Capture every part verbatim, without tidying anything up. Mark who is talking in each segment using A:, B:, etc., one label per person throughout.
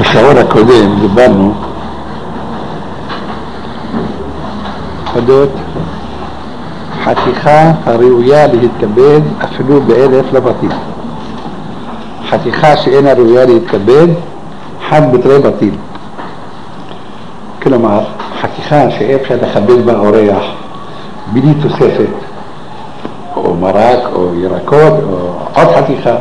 A: בשיעור הקודם דיברנו אודות חתיכה הראויה להתכבד אפילו באלף לבטיל. חתיכה שאינה ראויה להתכבד חד בתרי בטיל. כלומר, חתיכה שאפשר לכבד בה אורח בלי תוספת, או מרק, או ירקות, או עוד חתיכה.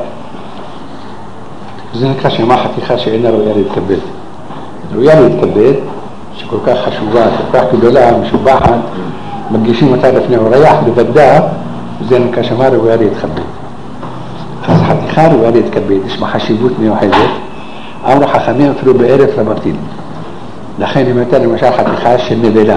A: זה נקרא שמה חתיכה שאינה ראויה להתכבד. ראויה להתכבד, שכל כך חשובה, כל כך גדולה, משובחת, מגישים אותה לפני אורח, בוודא, זה נקרא שמה ראויה להתכבד. אז חתיכה ראויה להתכבד, יש בה חשיבות מיוחדת, אמרו חכמים אפילו באלף לבטיל. לכן אם הייתה למשל חתיכה של נבלה.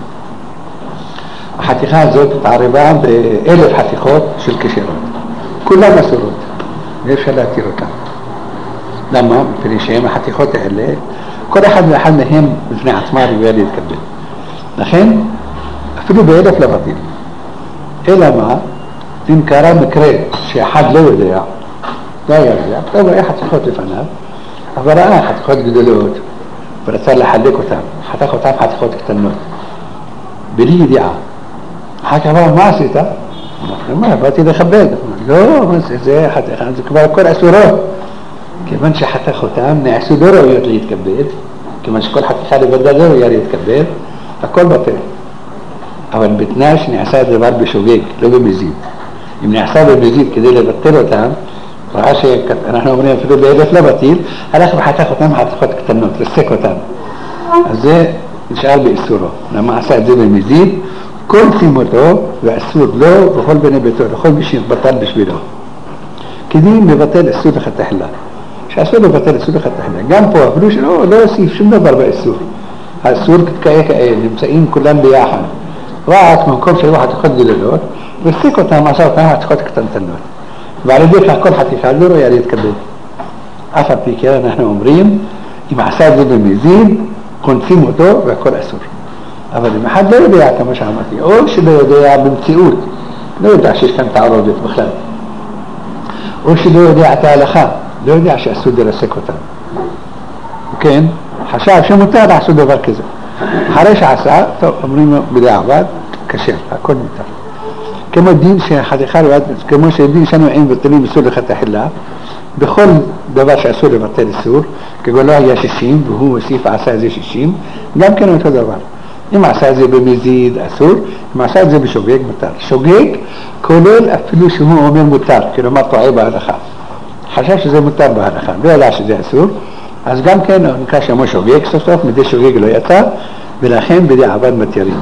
A: החתיכה הזאת התערבה באלף חתיכות של כשרות. כולן אסורות, ואפשר להתיר אותן. למה? מפני שהן החתיכות האלה, כל אחד ואחד מהם בפני עצמה ראויה להתכבד. לכן, אפילו באלף לבטיל. אלא מה? אם קרה מקרה שאחד לא יודע, לא היה יודע, לא היה חתיכות לפניו, אבל ראה חתיכות גדולות, ורצה לחלק אותן, חתך אותן חתיכות קטנות, בלי ידיעה. אחר כך אמר, מה עשית? אמר, באתי לכבד. לא, זה חתיכה, זה כבר הכל אסורות. כיוון שחתך אותם, נעשו לא ראויות להתכבד, כיוון שכל חתיכה לבדה לא ראויה להתכבד, הכל בטל. אבל בתנאי שנעשה הדבר בשוגג, לא במזיד. אם נעשה במזיד כדי לבטל אותם, ראה שאנחנו אומרים אפילו באלף לבטיל, הלך וחתך אותם חתיכות קטנות, לסק אותם. אז זה נשאר באיסורו. למה עשה את זה במזיד? כל צימותו ואסור לו וכל בני ביתו, לכל מי שבטל בשבילו. כדי מבטל איסור לחתחילה. שאסור לבטל איסור לחתחילה. גם פה, אפילו שלא לא יוסיף שום דבר באיסור. האיסור כתקאי כאלה, נמצאים כולם ביחד. רק במקום שהיו חתיכות גדולות, וסק אותם, עשה אותם חתיכות קטנטנות. ועל ידי כך כל חתיכה לא ראויה להתכבד. אף על פי כן אנחנו אומרים, אם עשה את זה במזיד, קונסים אותו והכל אסור. אבל אם אחד לא יודע, כמו שאמרתי, או שלא יודע במציאות, לא יודע שיש כאן תערובת בכלל, או שלא יודע את ההלכה, לא יודע שאסור לרסק אותם. כן, חשב שמותר לעשות דבר כזה. אחרי שעשה, טוב, אומרים בדיעבד, קשה, הכל מותר. כמו דין שחתיכה, כמו שדין שנו אין בטלים איסור לחתחילה, בכל דבר שאסור לבטל איסור, כגון לא היה שישים, והוא הוסיף עשה את זה שישים, גם כן אותו דבר. אם עשה את זה במזיד אסור, אם עשה את זה בשוגג מותר. שוגג כולל אפילו שהוא אומר מותר, כלומר טועה בהלכה. חשב שזה מותר בהלכה, לא ידע שזה אסור, אז גם כן נקרא שמו שוגג סוף סוף, מדי שוגג לא יצא, ולכן בדיעבד מתירים.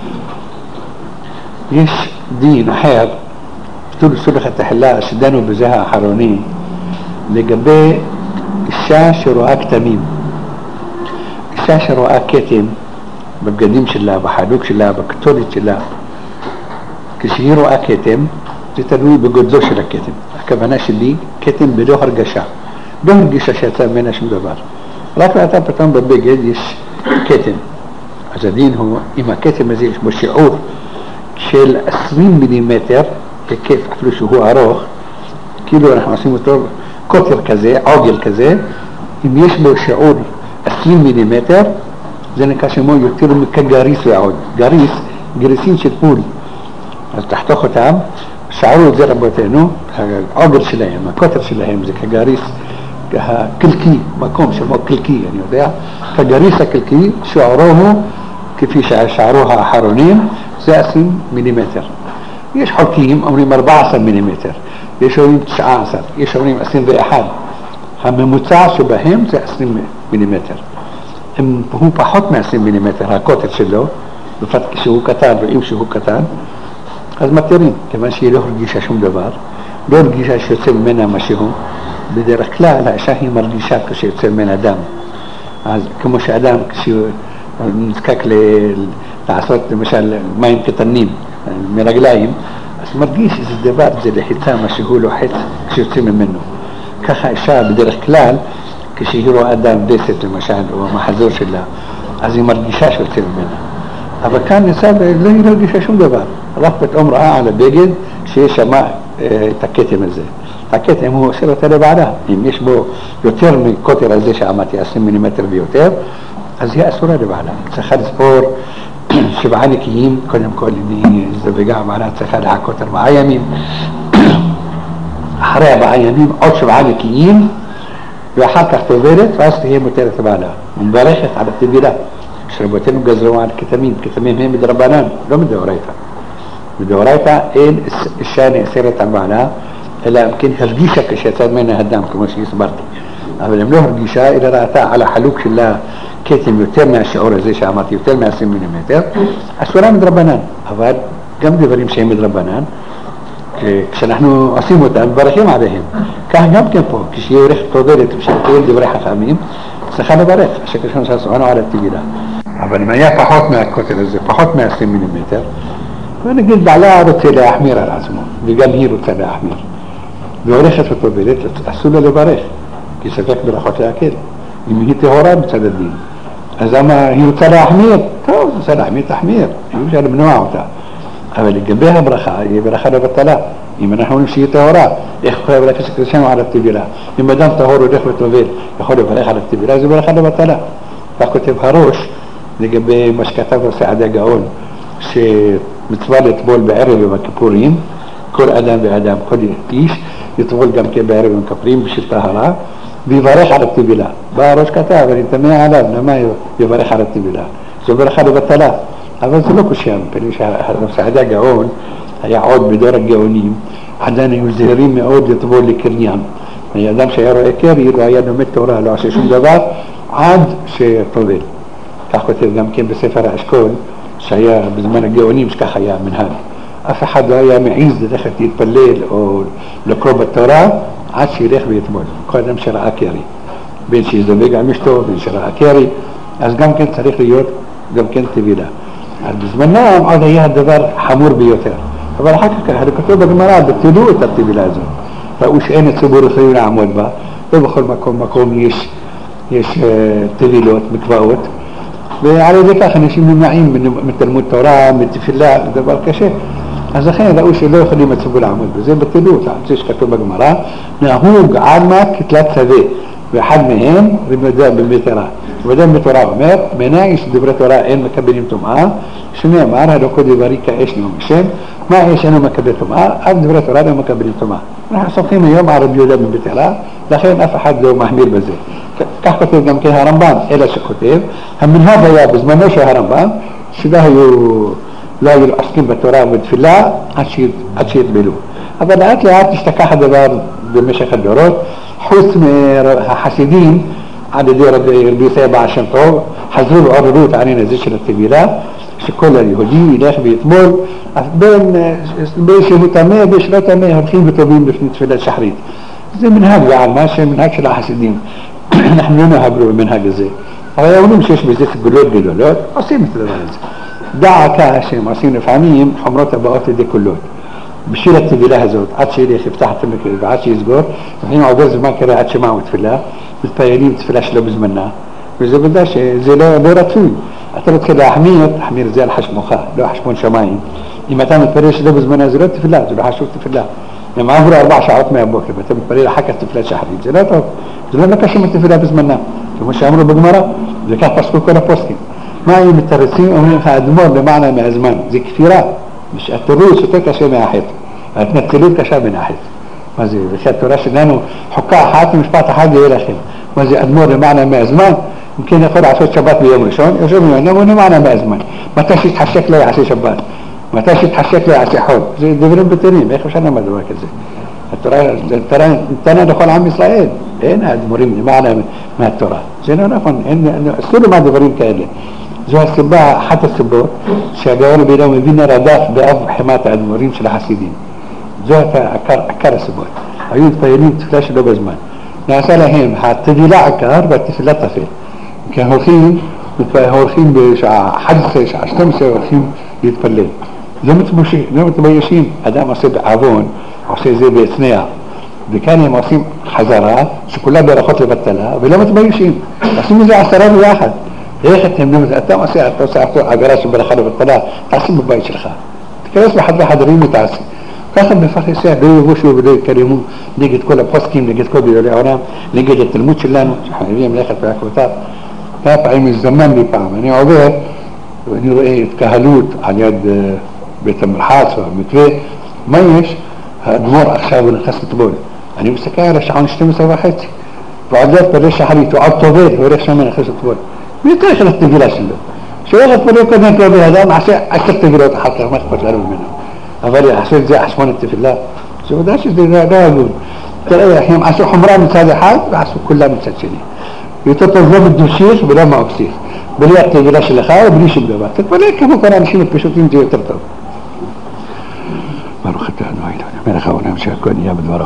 A: יש דין אחר, פטור איסור לחתחילה, שדנו בזה האחרונים, לגבי אישה שרואה כתמים. אישה שרואה כתם בבגדים שלה, בחלוק שלה, בקטולית שלה, כשהיא רואה כתם, זה תלוי בגודלו של הכתם. הכוונה שלי, כתם בלא הרגשה. לא הרגישה שיצא ממנה שום דבר. רק ראתה פתאום בבגד יש כתם. אז הדין הוא, אם הכתם הזה יש בו שיעור של עשרים מילימטר, היקף אפילו שהוא ארוך, כאילו אנחנו עושים אותו קוטר כזה, עוגל כזה, אם יש בו שיעור עשרים מילימטר, זה נקרא שמו יותר כגריס ועוד. גריס, גריסים של פול. אז תחתוך אותם, שערו את זה רבותינו, העוגל שלהם, הקוטר שלהם, זה כגריס הקלקי, מקום שמו קלקי, אני יודע, כגריס הקלקי, שערו הוא, כפי שהשערו האחרונים, זה עשרים מילימטר. יש חוקים, אומרים ארבע עשרה מילימטר, יש אומרים תשע עשרה, יש אומרים עשרים ואחת. הממוצע שבהם זה עשרים מילימטר. אם הוא פחות מ-עשרים מילימטר, הקוטר שלו, בפרט כשהוא קטן, ואם שהוא קטן, אז מתירים, כיוון שהיא לא הרגישה שום דבר, לא הרגישה שיוצא ממנה משהו. בדרך כלל, האישה היא מרגישה כשיוצא ממנה דם. אז כמו שאדם, כשהוא נזקק ל- לעשות למשל מים קטנים מרגליים, אז מרגיש שזה דבר, זה לחיצה, משהו לוחץ כשיוצא ממנו. ככה האישה בדרך כלל, כשהיא רואה דם דסת למשל, או המחזור שלה, אז היא מרגישה שיוצא ממנה. אבל כאן ניסה, לא היא לא הרגישה שום דבר. רק פתאום ראה על הבגד שיש שם את הכתם הזה. הכתם הוא אוסר אותה לבעלה. אם יש בו יותר מקוטר הזה שעמדתי עשרים מילימטר ויותר, אז היא אסורה לבעלה. צריכה לספור שבעה נקיים, קודם כל זוויגה בעלה צריכה לחכות ארבעה ימים, אחרי ארבעה ימים עוד שבעה נקיים, ואחר כך תובלת, ואז תהיה מותרת לבעלה. ומברכת על הטבילה, שרבותינו גזרו על כתמים, כתמים הם מדרבנן, לא מדאורייתא. מדאורייתא אין אישה נאסרת על בעלה, אלא אם כן הרגישה כשיצא ממנה הדם, כמו שהסברתי. אבל אם לא הרגישה, אלא ראתה על החלוק של הכתם יותר מהשיעור הזה שאמרתי, יותר מ-עשרים מילימטר, אסורה מדרבנן. אבל גם דברים שהם מדרבנן, כשאנחנו עושים אותם, מברכים עליהם. כך גם כן פה, כשהיא הולכת תובלת ושתקיים דברי חכמים, צריכה לברך, שכשם שעשואנו על הטבילה. אבל אם היה פחות מהכותל הזה, פחות מ-עשרים מילימטר, ונגיד בעלה רוצה להחמיר על עצמו, וגם היא רוצה להחמיר. והולכת וטובלת, אסור לה לברך, כי ספק ברכות להקל. אם היא טהורה בצד הדין, אז למה היא רוצה להחמיר? טוב, רוצה להחמיר, תחמיר, היא רוצה למנוע אותה. אבל לגבי הברכה, היא ברכה לבטלה. אם אנחנו אומרים שהיא טהורה, איך יכולה לברך שכרשנו על הטבילה? אם אדם טהור הולך וטובל, יכול לברך על הטבילה, זה ברכה לבטלה. כך כותב הראש, לגבי מה שכתב סעדיה גאון, שמצווה לטבול בערב ובכיפורים, כל אדם ואדם, כל איש, יטבול גם כן בערב ובכיפורים בשביל טהרה, ויברך על הטבילה. בא הראש כתב, אני תמה עליו, למה יברך על הטבילה? זו ברכה לבטלה. אבל זה לא קושם, פני שסעדיה גאון היה עוד בדור הגאונים, עדיין היו זהירים מאוד לטבול לקריין. האדם שהיה רואה קרי, לא היה לומד תורה, לא עושה שום דבר, עד שטובל. כך כותב גם כן בספר האשכול, שהיה בזמן הגאונים שכך היה מנהג. אף אחד לא היה מעיז ללכת להתפלל או לקרוא בתורה, עד שילך ויטבול. כל אדם שראה קרי. בין שיזווג על אשתו, בין שראה קרי, אז גם כן צריך להיות גם כן טבילה. אז בזמנם עוד היה הדבר חמור ביותר. אבל אחר כך כתוב בגמרא, בטלו את הטבילה הזאת. ראו שאין הציבור יכולים לעמוד בה, ובכל מקום מקום יש, יש uh, טבילות, מקוואות, ועל ידי כך אנשים נמנעים מתלמוד תורה, מתפילה, זה דבר קשה. אז לכן ראו שלא יכולים הציבור לעמוד בזה, בטלו אותה. זה שכתוב בגמרא, נהוג עלמא כתלת שדה, ואחד מהם רמדע במתרה. ודם בתורה אומר, מנהי שדברי תורה אין מקבלים טומאה, שנאמר, הלא כל דברי כאש נאום השם, מה אש אינו מקבל טומאה, אף דברי תורה לא מקבלים טומאה. אנחנו סומכים היום על רבי יהודה בן בתרה, לכן אף אחד לא מחמיר בזה. כך כותב גם כן הרמב"ם, אלא שכותב, המנהג היה בזמנו של הרמב"ם, שלא היו, לא היו עוסקים בתורה ובתפילה עד שיטבלו. אבל לאט לאט השתכח הדבר במשך הדורות, חוץ מהחסידים, על ידי רבי יוסי בעל שם טוב, חזרו ועוררו את העניין הזה של הטבילה, שכל היהודי ילך ויטבול, בין שהוא טמא ושלא טמא, הולכים וטובים לפני תפילת שחרית. זה מנהג בעלמא, שמנהג של החסידים. אנחנו לא נהגנו במנהג הזה. אבל אומרים שיש בזה סגולות גדולות, עושים את הדבר הזה. דעקה שהם עושים לפעמים חומרות הבאות לידי קולות. בשביל הטבילה הזאת, עד שילך יפתח את המקרה ועד שיסגור, לפעמים עובר זמן קרה עד שמעו תפילה, מתפיילים תפילה שלו בזמנה, וזה בדע שזה לא, לא רצוי. אתה רוצה להחמיר, תחמיר זה על חשמוך, לא חשבון שמיים. אם אתה מתפלל שלו בזמנה, זה לא תפילה, זה לא חשוב תפילה. אם עברו ארבע שעות מהבוקר, ואתה מתפלל אחר כך תפילת שחרית, זה לא טוב. זה לא מקשים את תפילה בזמנה, כמו שאמרו בגמרא, וכך פסקו כל הפוסקים. מה הם מתרצים? אומרים לך, אדמור למעלה מהזמן, זה כפירה. התירוץ יותר קשה מהחטא, ההתנצלות קשה מן החטא. מה זה? וכי התורה שלנו חוקה אחת ומשפט אחד יהיה לכם. מה זה אדמור למעלה מהזמן? אם כן יכול לעשות שבת ביום ראשון, יושב ממנו למעלה מהזמן. מתי שיתחשק לא יעשה שבת, מתי שיתחשק לא יעשה חול. זה דברים בטלים, איך אפשר למה דבר כזה? התורה נתנה לכל עם ישראל, אין האדמורים למעלה מהתורה. זה לא נכון, אסור למה דברים כאלה. זו הסיבה, אחת הסיבות שהגאון רבי אליהו מווילנה רדף באב חמת האדמו"רים של החסידים. זו עיקר הסיבות. היו מתפיילים תפילה שלא בזמן. נעשה להם הטבילה עיקר והתפילה תפל. כי הולכים, הולכים בשעה אחת עשרה, שעה שתים עשרה, הולכים להתפלל. לא מתביישים. אדם עושה בעוון, עושה זה בהצנע. וכאן הם עושים חזרה, שכולה ברכות לבטלה, ולא מתביישים. עושים מזה עשרה ביחד. איך אתם, אתה עושה, אתה עושה עבירה של ברכה לבטלה, תעשי בבית שלך. תכנס בחדרי חדרים ותעשי. ככה בפרהסיה, לא יבושו ולא יקרימו נגד כל הפוסקים, נגד כל גדולי העולם, נגד התלמוד שלנו, שחייבים ללכת בעקבותיו. כמה פעמים הזדמן לי פעם, אני עובר ואני רואה התקהלות על יד בית המרחץ או המתווה, מה יש? האדמו"ר עכשיו הוא נכנס לטבול. אני מסתכל על השעון שתים עשרה וחצי, ועוד לא פרש שחרית, הוא עוד טובל, הוא הולך שם נכנס לטבול. מי יותר של התבילה שלו? שהוא הולך פרק קודם כל באדם, עשה עשר תבילות אחר כך, מה אכפת לנו ממנו? אבל יעשו את זה חשבון התפילה, זה יודע שזה לא הגון. תראה, הם עשו חומרה מצד אחד ועשו כולה מצד שני. יותר טוב לא בדושיך ולא מאופסיך. בלי התבילה שלך ובלי שום דבר. תתפלא כמו כל האנשים הפשוטים זה יותר טוב. ברוך אתה אדוני אלוהינו מלך העולם שהכל נהיה בדברו.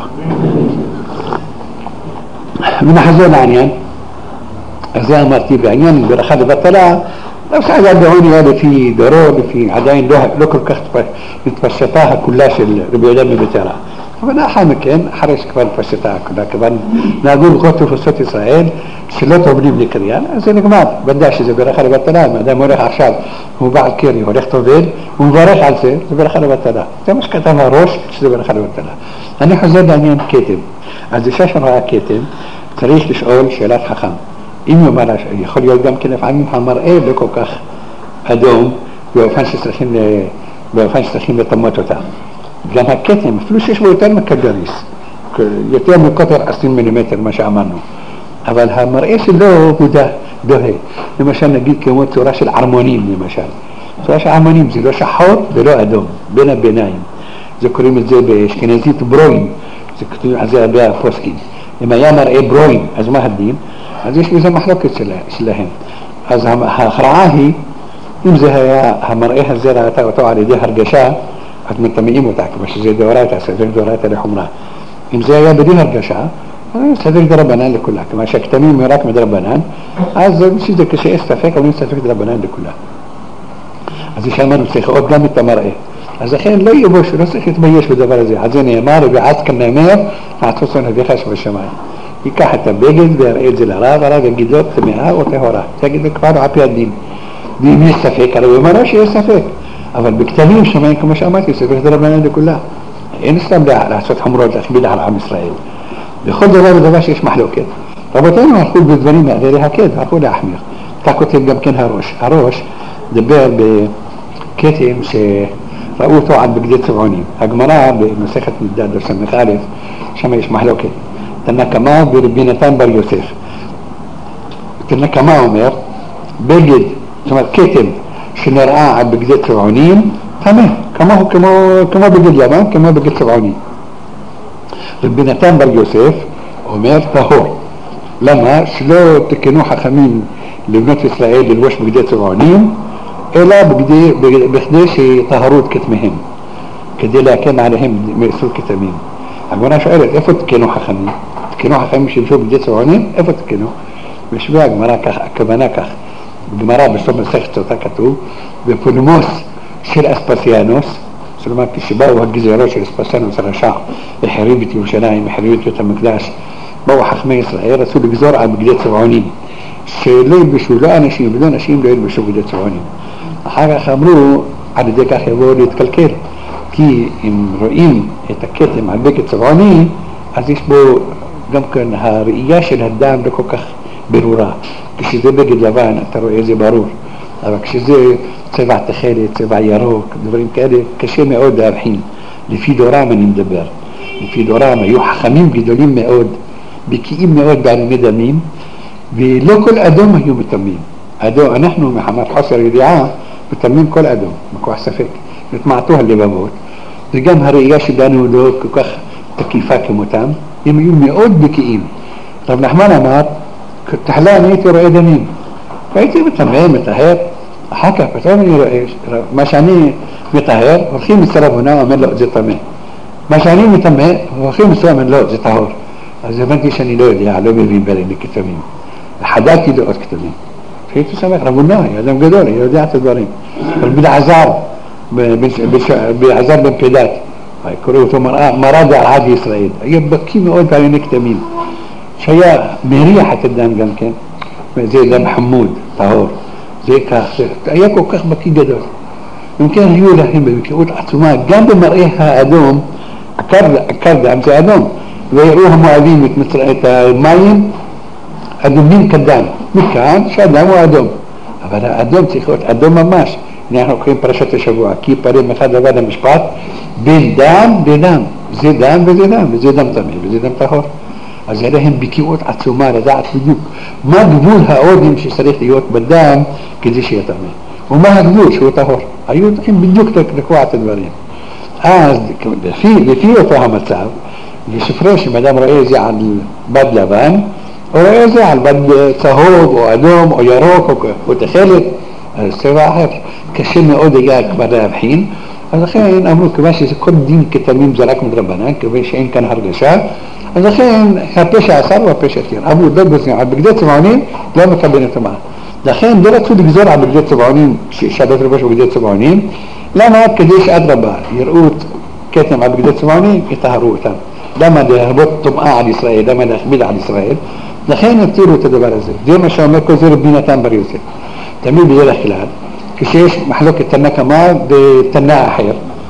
A: ונחזור לעניין. אז זה אמרתי בעניין ברכה לבטלה, עכשיו הדעון היה לפי דורו, לפי עדיין לא, לא כל כך התפשטה הכולה של רבי יהודה מביתרא. אבל לאחר מכן, אחרי שכבר התפשטה הכולה, כבר נהגו לכל תפוסות ישראל שלא טובלים לקריין, אז זה נגמר. ודאי שזה ברכה לבטלה, אם אדם הולך עכשיו, הוא בעל קרי, הולך טובל, הוא מברך על זה, זה ברכה לבטלה. זה מה שכתב הראש, שזה ברכה לבטלה. אני חוזר לעניין כתם. אז אישה שראה כתם, צריך לשאול שאלת חכם. אם יאמר, יכול להיות גם כן לפעמים המראה לא כל כך אדום, באופן שצריכים, באופן שצריכים לטמות אותה. גם הכתם, אפילו שיש בו יותר מקדריס, יותר מקוטר עשרים מילימטר, מה שאמרנו. אבל המראה שלו הוא דוהה. למשל נגיד כמו צורה של ערמונים, למשל. צורה של ערמונים זה לא שחור ולא אדום, בין הביניים. זה קוראים את זה באשכנזית ברוין, זה כתוב על זה הרבה הפוסקים. אם היה מראה ברוין, אז מה הדין? אז יש בזה מחלוקת שלה, שלהם. אז ההכרעה היא, אם זה היה, המראה הזה ראתה אותו על ידי הרגשה, אז מטמאים אותה, כמו שזה דאורייתא, ספק דאורייתא לחומרה. אם זה היה בלי הרגשה, אז ספק דרבנן לכולה. כמו שהכתמים הם רק מדרבנן, אז שזה כשיש ספק, אבל ספק דרבנן לכולה. אז יש אמרנו, צריך עוד גם את המראה. אז לכן לא יבוש, לא צריך להתבייש בדבר הזה. אז זה נאמר, ועד כאן נאמר, נעצוץ נביך שבשמיים. ייקח את הבגד ויראה את זה לרב, הרב יגיד לו טמאה או טהורה. תגיד לו כבר על פי הדין. ואם יש ספק, הרב אומר לו שיש ספק. אבל בכתבים שמיים, כמו שאמרתי, ספק דרבנן לכולה. אין סתם לעשות חמורות, להכביד על עם ישראל. בכל דבר ודבר שיש מחלוקת. רבותינו הלכו בדברים האלה להקד, הלכו להחמיר. אתה כותב גם כן הראש. הראש דבר בכתם שראו אותו על בגדי צבעונים. הגמרא במסכת מדד סמך א', שם יש מחלוקת. תנא קמא ורבי נתן בר יוסף. תנא קמא אומר, בגד, זאת אומרת כתם שנראה על בגדי צבעונים, טמא, כמו, כמו, כמו בגד לבן, כמו בגד צבעונים. רבי נתן בר יוסף אומר טהור. למה? שלא תקנו חכמים לבנות ישראל ללבוש בגדי צבעונים, אלא בגדי, בכדי שיטהרו את כתמיהם, כדי להקל עליהם מאיסור כתמים. הגמרא שואלת, איפה תקנו חכמים? תקנו חכמים שלבשו בגדי צבעונים? איפה תקנו? בשביל הגמרא כך, הכוונה כך. בגמרא בסוף מסכת אותה כתוב, בפולמוס של אספסיאנוס, זאת אומרת, כשבאו הגזירות של אספסיאנוס הרשע, החריב את ירושלים, החריב את בית המקדש, באו חכמי ישראל, רצו לגזור על בגדי צבעונים, שלא ילבשו, לא אנשים ולא נשים לא ילבשו בגדי צבעונים. אחר כך אמרו, עד ידי כך יבואו להתקלקל, כי אם רואים את הכתם על בגד צבעוני, אז יש בו גם כן הראייה של הדם לא כל כך ברורה. כשזה בגד לבן אתה רואה זה ברור, אבל כשזה צבע תכלת, צבע ירוק, דברים כאלה, קשה מאוד להבחין. לפי דורם אני מדבר. לפי דורם היו חכמים גדולים מאוד, בקיאים מאוד בעלמי דמים, ולא כל אדום היו מטמאים. אדום, אנחנו מחמת חוסר ידיעה מטמאים כל אדום, מכוח ספק. נתמעטו הלבבות, וגם הראייה שלנו לא כל כך תקיפה כמותם, הם היו מאוד בקיאים. רב נחמן אמר, תחלה אני הייתי רואה דמים, והייתי מטמא, מטהר, אחר כך פתאום אני רואה, מה שאני מטהר, הולכים מצל אבונה ואומר לו, זה טמא. מה שאני מטמא, הולכים מצל אבונה, לא, זה טהור. אז הבנתי שאני לא יודע, לא מבין בין לכתמים. חדלתי לאות כתמים. הייתי שמח, רבונה, אדם גדול, יודע את הדברים. אבל בלעזר, בלעזר בן פדת, קורא אותו מרד על עד ישראל, היה בקיא מאוד בענייני כתמים, שהיה מריח את הדם גם כן, זה דם חמוד, טהור, זה כך, היה כל כך בקיא גדול. אם כן היו להם במקרות עצומה, גם במראה האדום, עקר, עקר דם זה אדום, ויראו המואבים את, את המים אדומים כדם, מכאן שהדם הוא אדום, אבל האדום צריך להיות אדום ממש. אנחנו קוראים פרשת השבוע, כי יפרם אחד לבד המשפט בין דם לדם, זה דם וזה דם, וזה דם טמא וזה דם טהור. אז היה להם בקיאות עצומה לדעת בדיוק מה גבול האודים שצריך להיות בדם כדי שיהיה טמא, ומה הגבול שהוא טהור. היו צריכים בדיוק לקבוע את הדברים. אז לפי, לפי אותו המצב, בספרי שאדם רואה את זה על בד לבן, או רואה את זה על בד צהוב או אדום או ירוק או, או תכלת, אז צבע אחר קשה מאוד היה כבר להבחין. אז לכן אמרו, כיוון שזה כל דין כתמים זה רק מדרבנן, כיוון שאין כאן הרגשה, אז לכן הפשע אסר הוא הפשע תיר. אמרו, לא בזמן, על בגדי צבעונים לא מקבל את המעה. לכן לא רצו לגזור על בגדי צבעונים, ששבת רבש בגדי צבעונים. למה? כדי שאדרבה יראו כתם על בגדי צבעונים, יטהרו אותם. למה להרבות טומאה על ישראל? למה להכביד על ישראל? לכן יתירו את הדבר הזה. זה מה שאומר כל זה רבי נתן בר יוסף. תמיד בדרך כלל, כשיש מחלוקת תנא קמא ותנא אחר,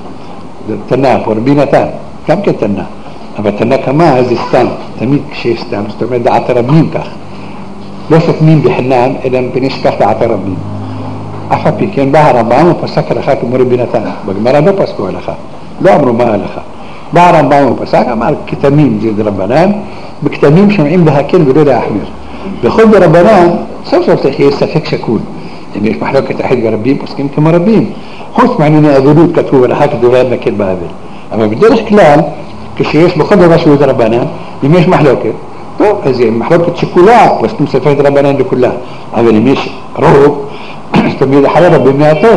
A: תנא פה רבי נתן, גם כתנא, אבל תנא קמא זה סתם, תמיד כשיש סתם, זאת אומרת דעת הרבים כך. לא סותמים בחינם, אלא מפני שכך דעת הרבים. אף על פי כן בא הרמב"ם ופסק הלכה כמו רבי נתן. בגמרא לא פסקו הלכה, לא אמרו מה הלכה. בא הרמב"ם ופסק, אמר כתמים זה דרבנן, בכתמים שומעים להקל ולא להחמיר. בכל דרבנן, סוף סוף צריך יהיה ספק שקול. אם יש מחלוקת אחת ברבים, פוסקים כמו רבים. חוץ מענייני אבלות כתוב הלכה כתוב להם נקל באבל. אבל בדרך כלל, כשיש בכל דבר שהוא דרבנן, אם יש מחלוקת, טוב, אז היא מחלוקת שכולה, פוסקים ספק דרבנן לכולה. אבל אם יש רוב, תמיד אחרי רבים מעטות.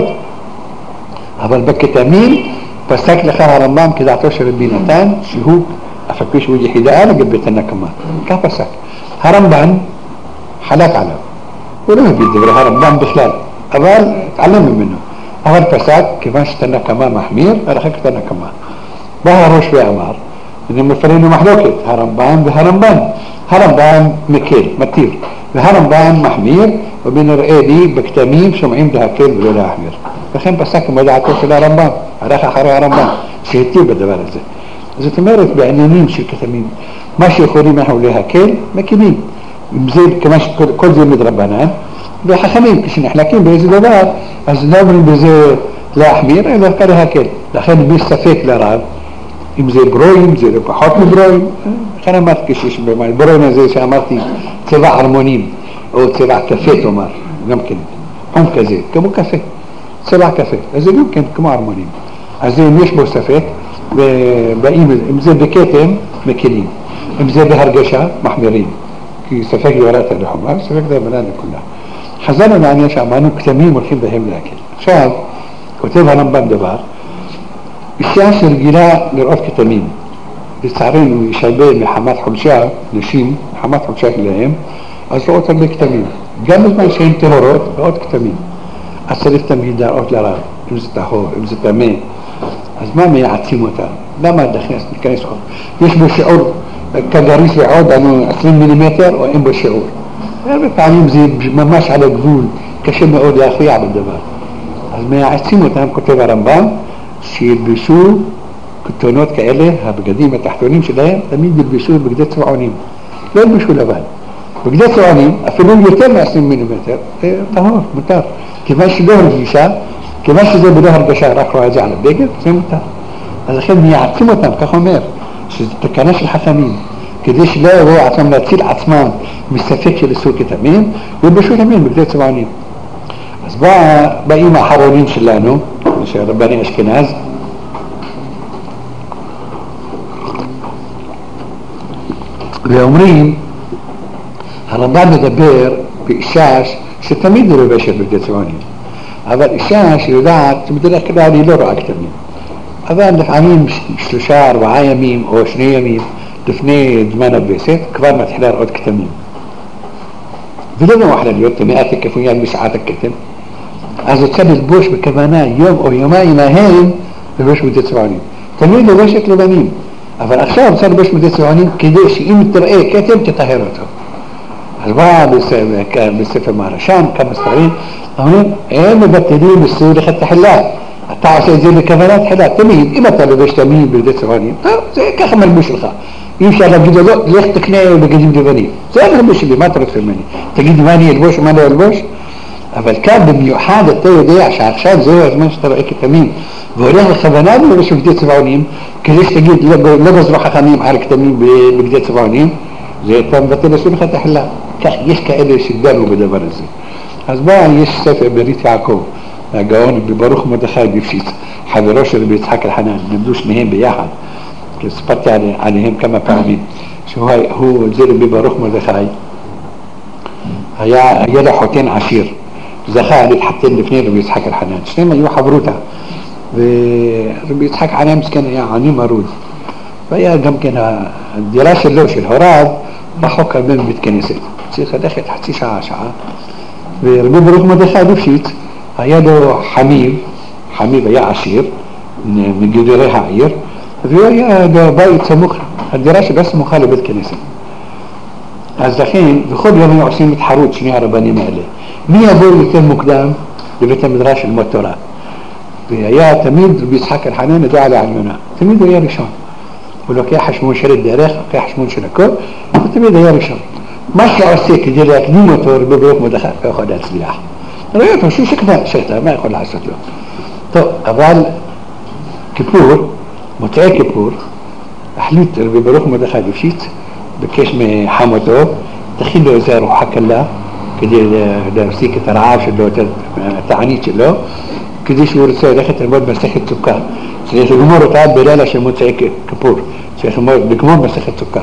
A: אבל בכתמים, פסק לך הרמב"ם כדעתו של רבי נתן, שהוא, אף על פי שהוא יחידה לגבי תנא קמא. כך פסק. הרמב"ם חלק עליו. הוא לא הביא דברי הרמב"ם בכלל, אבל התעלם ממנו. אבל פסק, כיוון שתנא קמא מחמיר, הלכה כתנא קמא. בא הראש ואמר, הם לפנינו מחלוקת, הרמב"ם והרמב"ן. הרמב"ם מקל, מתיר, והרמב"ם מחמיר, ובנראה לי בכתמים שומעים להקל ולא להחמיר. לכן פסק כמו דעתו של הרמב"ם, הלך אחרי הרמב"ם, שהתיר בדבר הזה. זאת אומרת, בעניינים של כתמים, מה שיכולים אנחנו להקל, מקימים. זה, כיוון שכל זה מדרבנן, והחכמים כשנחלקים באיזה דבר, אז לא אומרים בזה להחמיר, אלא דווקא להקל. לכן אם יש ספק לרב, אם זה ברואים, זה לא פחות מברואים. לכן אמרתי כשיש ברואים הזה שאמרתי צבע הרמונים, או צבע קפה תאמר, גם כן, חום כזה, כמו קפה, צבע קפה, אז זה גם כן כמו הרמונים. אז אם יש בו ספק, אם זה בכתם, מקלים. אם זה בהרגשה, מחמירים. כי ספק יורדת לחומר, ספק דרבנן לכולה. חזרנו לעניין שאמרנו, כתמים הולכים בהם להקל. עכשיו, כותב הרמב"ם דבר, אישה שרגילה לראות כתמים, לצערנו יש הרבה מחמת חולשה, נשים, מחמת חולשה שלהם, אז רואות הרבה כתמים. גם בזמן שהן טהורות, רואות כתמים. אז צריך תמיד להראות לרב, אם זה טהור, אם זה טמא. אז מה מייעצים אותה? למה להיכנס עוד? יש בו שיעור כגריס ועוד עשרים מילימטר, או אין בו שיעור. הרבה פעמים זה ממש על הגבול, קשה מאוד להכריע בדבר. אז מייעצים אותם, כותב הרמב"ם, שילבשו כתונות כאלה, הבגדים התחתונים שלהם, תמיד ילבשו בגדי צבעונים. לא ילבשו לבן. בגדי צבעונים, אפילו יותר מ-עשרים מילימטר, טהור, מותר. כיוון שלא הרגישה, כיוון שזה בלא הרגשה, רק רואה את זה על הבגד, זה מותר. אז לכן מייעצים אותם, כך אומר, שזה תקנה של חכמים, כדי שלא יבואו עצמם להציל עצמם מספק של איסור כתמים, ילבשו תמיד בגדי צבעונים. אז בא, באים האחרונים שלנו, של רבני אשכנז, ואומרים, הרמב"ם מדבר באישה שתמיד היא לובשת בגדי צבעונים, אבל אישה שיודעת שבדרך כלל היא לא רואה כתמים, אבל לפעמים שלושה, ארבעה ימים או שני ימים לפני זמן הבסת כבר מתחילה לראות כתמים. ולא נוח לה להיות תמאה תקפויה בשעת הכתם, אז רוצה ללבוש בכוונה יום או יומיים מהם ללבוש בגדי צבעונים. תמיד לובשת לבנים, אבל עכשיו רוצה ללבוש בגדי צבעונים כדי שאם תראה כתם תטהר אותו. אז בא בספר מהרש"ם, כמה ספרים, אומרים, אין מבטלים איסור לכתחילה, אתה עושה את זה בכוונת תחילה, תמיד, אם אתה לובש תמיד בגדי צבעונים, זה ככה מלבוש לך. אי אפשר להגיד לו, לא, לך תקנה בגדים לבנים. זה המלבוש שלי, מה אתה רוצה ממני? תגיד מה אני אלבוש ומה לא אלבוש? אבל כאן במיוחד אתה יודע שעכשיו זהו הזמן שאתה רואה כתמים, והולך בכוונה ללבוש בגדי צבעונים, כדי שתגיד, לא גזרו חכמים על כתמים בגדי צבעונים, זה אתה מבטל לשמחה תחילה. כך יש כאלה שדנו בדבר הזה. אז בא, יש ספר ברית יעקב, הגאון בברוך מרדכי בפשיץ, חברו של רבי יצחק אלחנן, למדו שניהם ביחד, ספרתי עליהם כמה פעמים, שהוא, זה רבי ברוך מרדכי, היה, היה לו חותן עשיר, זכה להתחתן לפני רבי יצחק אלחנן, שניהם היו חברותה, ורבי יצחק אלחנן מסכן היה עני מרוד, והיה גם כן הדירה שלו, של הוריו, רחוק הרבה מבית כנסת, צריך ללכת חצי שעה, שעה, ורבי ברוך מרדכי בפשיץ, היה לו חמיב, חמיב היה עשיר, מגדולי העיר, והוא היה בבית סמוך, הדירה שלו סמוכה לבית כנסת. אז לכן, בכל יום היו עושים התחרות שני הרבנים האלה. מי יבוא יותר מוקדם לבית המדרש ללמוד תורה? והיה תמיד רבי יצחק אלחנן ידוע לעליונה, תמיד הוא היה ראשון. הוא לוקח חשבון של הדרך, לוקח חשבון של הכל, ותמיד היה ראשון. מה שעושה כדי להקדים אותו רבי ברוך מרדכי, לא יכול להצליח. אני רואה אותו, שהוא שקטה, שקטה, מה יכול לעשות לו? טוב, אבל כיפור, מוצאי כיפור, החליט רבי ברוך מרדכי בפשיץ, בקש מחמותו, תכין לו איזה ארוחה קלה, כדי להפסיק את הרעב שלו, את התענית שלו, כדי שהוא רוצה ללכת ללמוד מסכת סוכה. צריך לגמור אותה בלילה של מוצאי כיפור, צריך לגמור מסכת סוכה,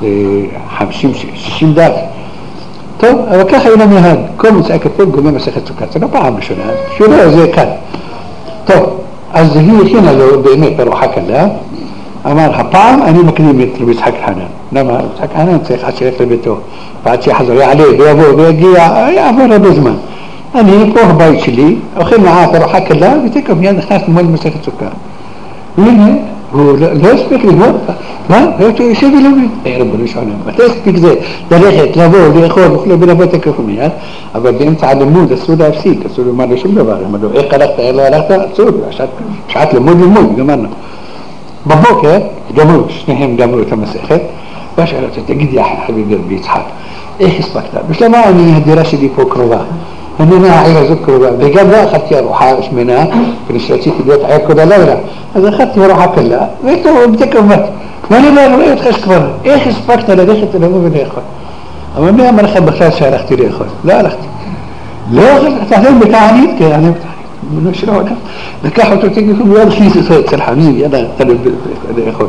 A: חמישים שישים דף. טוב, אבל ככה אין המנהג, כל מוצאי כיפור גומר מסכת סוכה, זה לא פעם ראשונה, שהוא לא, זה קל. טוב, אז היא הכינה לו באמת ארוחה קלה, אמר, הפעם אני מקדים את רבי יצחק אלחנן. למה? רבי יצחק אלחנן צריך עד שילך לביתו, ועד שיחזור, יעלה, ויבוא, ויגיע, יעבור הרבה זמן. אני פה הבית שלי, אוכל מעט ארוחה קלה, ותקע מיד נכנס ללמוד מסכת סוכה. והנה, הוא לא הספיק ללמוד, מה? הוא יושב ולומד. אה, רבנו שונה, מתי הספיק זה? ללכת, לבוא, לאכול, וכו' ולבוא תקף מיד, אבל באמצע הלימוד אסור להפסיק, אסור לומר לו שום דבר. אמר לו, איך הלכת, איך לא הלכת? אסור, שעת לימוד ללמוד, גמרנו. בבוקר, גמרו, שניהם גמרו את המסכת, ושאל אותו, תגיד יא חביבי רבי יצחק, איך הספקת? בשלמה אני, הדירה שלי פה קרובה, אני מהעיר הזאת קרובה, וגם לא אכלתי ארוחה שמנה, ונשרציתי להיות עיר כל הלילה, אז אכלתי ארוחה קלה, ואיתו בתקף מת, ואני לא רואה אותך שכבר, איך הספקת ללכת לבוא ולאכול? אבל מי אמר לך בכלל שהלכתי לאכול? לא הלכתי. לא הלכתי, תעלם בתענית, כן, אני בתענית. לא שלא הלך, לקח אותו תקף ומיד הכניס אותו אצל חמיב, ידע, תלוי לאכול.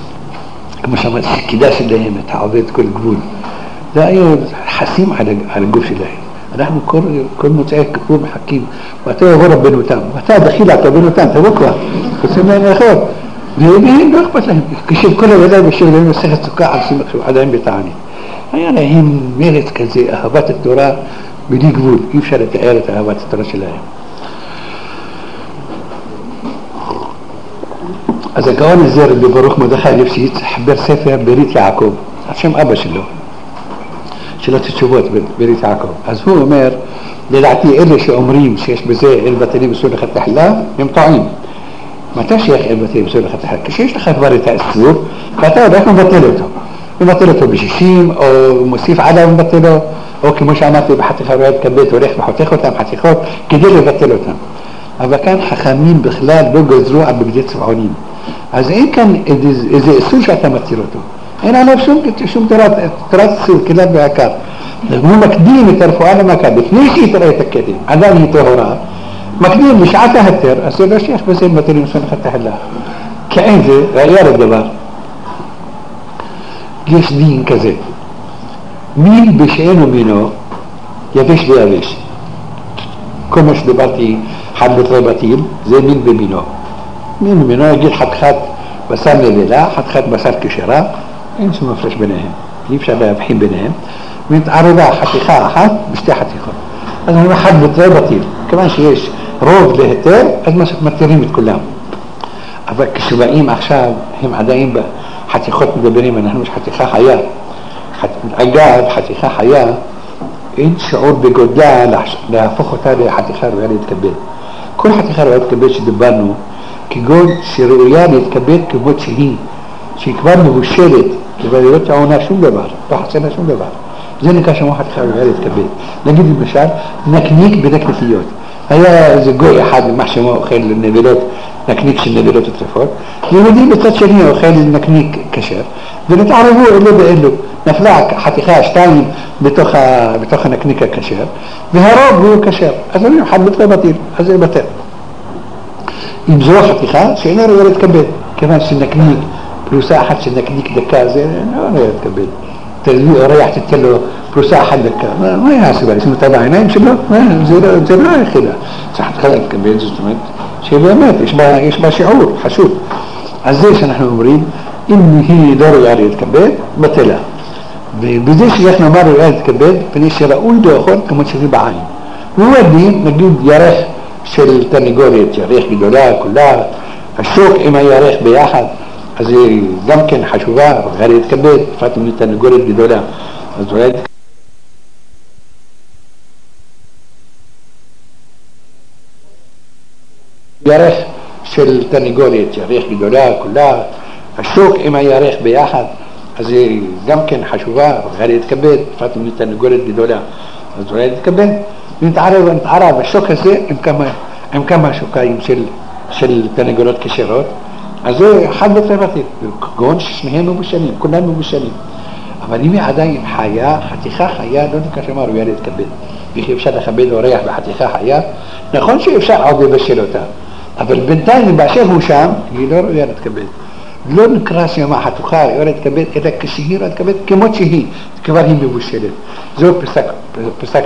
A: כמו שאמרת, הקידה שלהם, אתה עובד כל גבול. זה היו חסים על הגוף שלהם. אנחנו כל, כל מוצאי כיפור מחכים, ואתה יבוא רבנותם, ואתה דחילה, אתה רבנותם, תבוא כבר, רוצים להם לאכול. והם לא אכפת להם, כשב כל הילדים יושב להם מסכת סוכה, עושים עדיין בתענית. היה להם מרץ כזה, אהבת התורה בלי גבול, אי אפשר לתאר את אהבת התורה שלהם. אז הגאון הזה רבי ברוך מרדכי בפשיץ חבר ספר ברית יעקב, על שם אבא שלו, של התשובות ברית יעקב. אז הוא אומר, לדעתי אלה שאומרים שיש בזה אל בטלים אסור לך תחילה, הם טועים. מתי שיש אל בטלים אסור לך תחילה? כשיש לך כבר את האסור, ואתה יודע איך מבטל אותו. מבטל אותו בשישים, או מוסיף עליו מבטלו, או כמו שאמרתי בחתיכה רואה כבית, הולך וחותך אותם חתיכות, כדי לבטל אותם. אבל כאן חכמים בכלל לא גזרו על בגדי צבעונים. אז אין כאן איזה איסור שאתה מתיר אותו. אין עליו שום, שום תורת, תורת כלל והעקר. הוא מקדים את הרפואה למכה, לפני שהיא תראה את הקדם, עדיין היא טהורה, מקדים לשעת ההתר, אז זה לא שייך בזה מבטלים אסור לך תחילה. כאין זה, ראייה לדבר. יש דין כזה. מין בשאין ומינו, יבש ויבש. כל מה שדיברתי, חד בתרי בתים, זה מין במינו. מין במינו יגיד חתיכת בשר נבלה, חתיכת בשר כשרה, אין שום מפרש ביניהם, אי אפשר להבחין ביניהם, ומתערבה חתיכה אחת בשתי חתיכות. אז אני אומר חד בתרי בתים, כיוון שיש רוב להיתר, אז מתירים את כולם. אבל כשבאים עכשיו, הם עדיין בחתיכות מדברים, אנחנו יש חתיכה חיה. אגב, חתיכה חיה, אין שיעור בגודלה להפוך אותה לחתיכה ראויה להתקבל. כל חתיכה ראויה להתכבד שדיברנו, כגון שראויה להתכבד כמות שהיא, שהיא כבר מבושלת, כבר לא טעונה שום דבר, לא חסרה שום דבר. זה נקרא שמו חתיכה ראויה להתכבד. נגיד למשל, נקניק בנקניקיות. היה איזה גוי אחד, מה שמו אוכל נבלות, נקניק של נבלות וטרפות, יהודי בצד שני אוכל נקניק כשר, ונתערבו אלו באלו. נפלה חתיכה שתיים בתוך, ה, בתוך הנקניק הכשר, והרוב הוא כשר. אז אומרים, אחד בטל בטיל, אז זה בטל. אם זו חתיכה, שאינה ראויה להתכבד, כיוון שנקניק, פרוסה אחת של נקניק דקה, זה לא ראויה להתכבד. תלוי אורח תתן לו פרוסה אחת דקה, מה, מה היה הסיבה? יש לנו את העיניים שלו? זה, זה לא היחידה. צריך להתחיל להתכבד, זאת אומרת, שבאמת, יש בה, יש בה שיעור, חשוב. אז זה שאנחנו אומרים, אם היא לא ראויה להתכבד, בטלה. ובזה שיש לומר ראויה להתכבד, פני שראוי לאכול כמו שזה בעין. והוא הדין, נגיד ירח של תרנגולת, ירח גדולה, כולה, השוק עם הירח ביחד, אז היא גם כן חשובה, ראויה להתכבד, בפרט אם היא תרנגולת גדולה. אז ראויה להתכבד. ירח של תרנגולת, ירח גדולה, כולה, השוק עם הירח ביחד, אז היא גם כן חשובה, ראויה להתכבד, בפרט אם היא תרנגולת גדולה. אז ראויה להתכבד. ונתערב, נתערב, השוק הזה עם כמה, עם כמה שוקיים של, של תרנגולות כשרות, אז זה אחד בטל בטיל, כגון ששניהם מבושלים, כולם מבושלים. אבל אם היא עדיין חיה, חתיכה חיה, לא נקרא שמה ראויה להתכבד. וכי אפשר לכבד אורח בחתיכה חיה, נכון שאפשר עוד לבשל אותה, אבל בינתיים באשר הוא שם, היא לא ראויה להתכבד. לא נקרא שמה חתיכה ראויה להתכבד, אלא כשהיא ראויה להתכבד כמות שהיא, כבר היא מבושלת. זהו פסק, פסק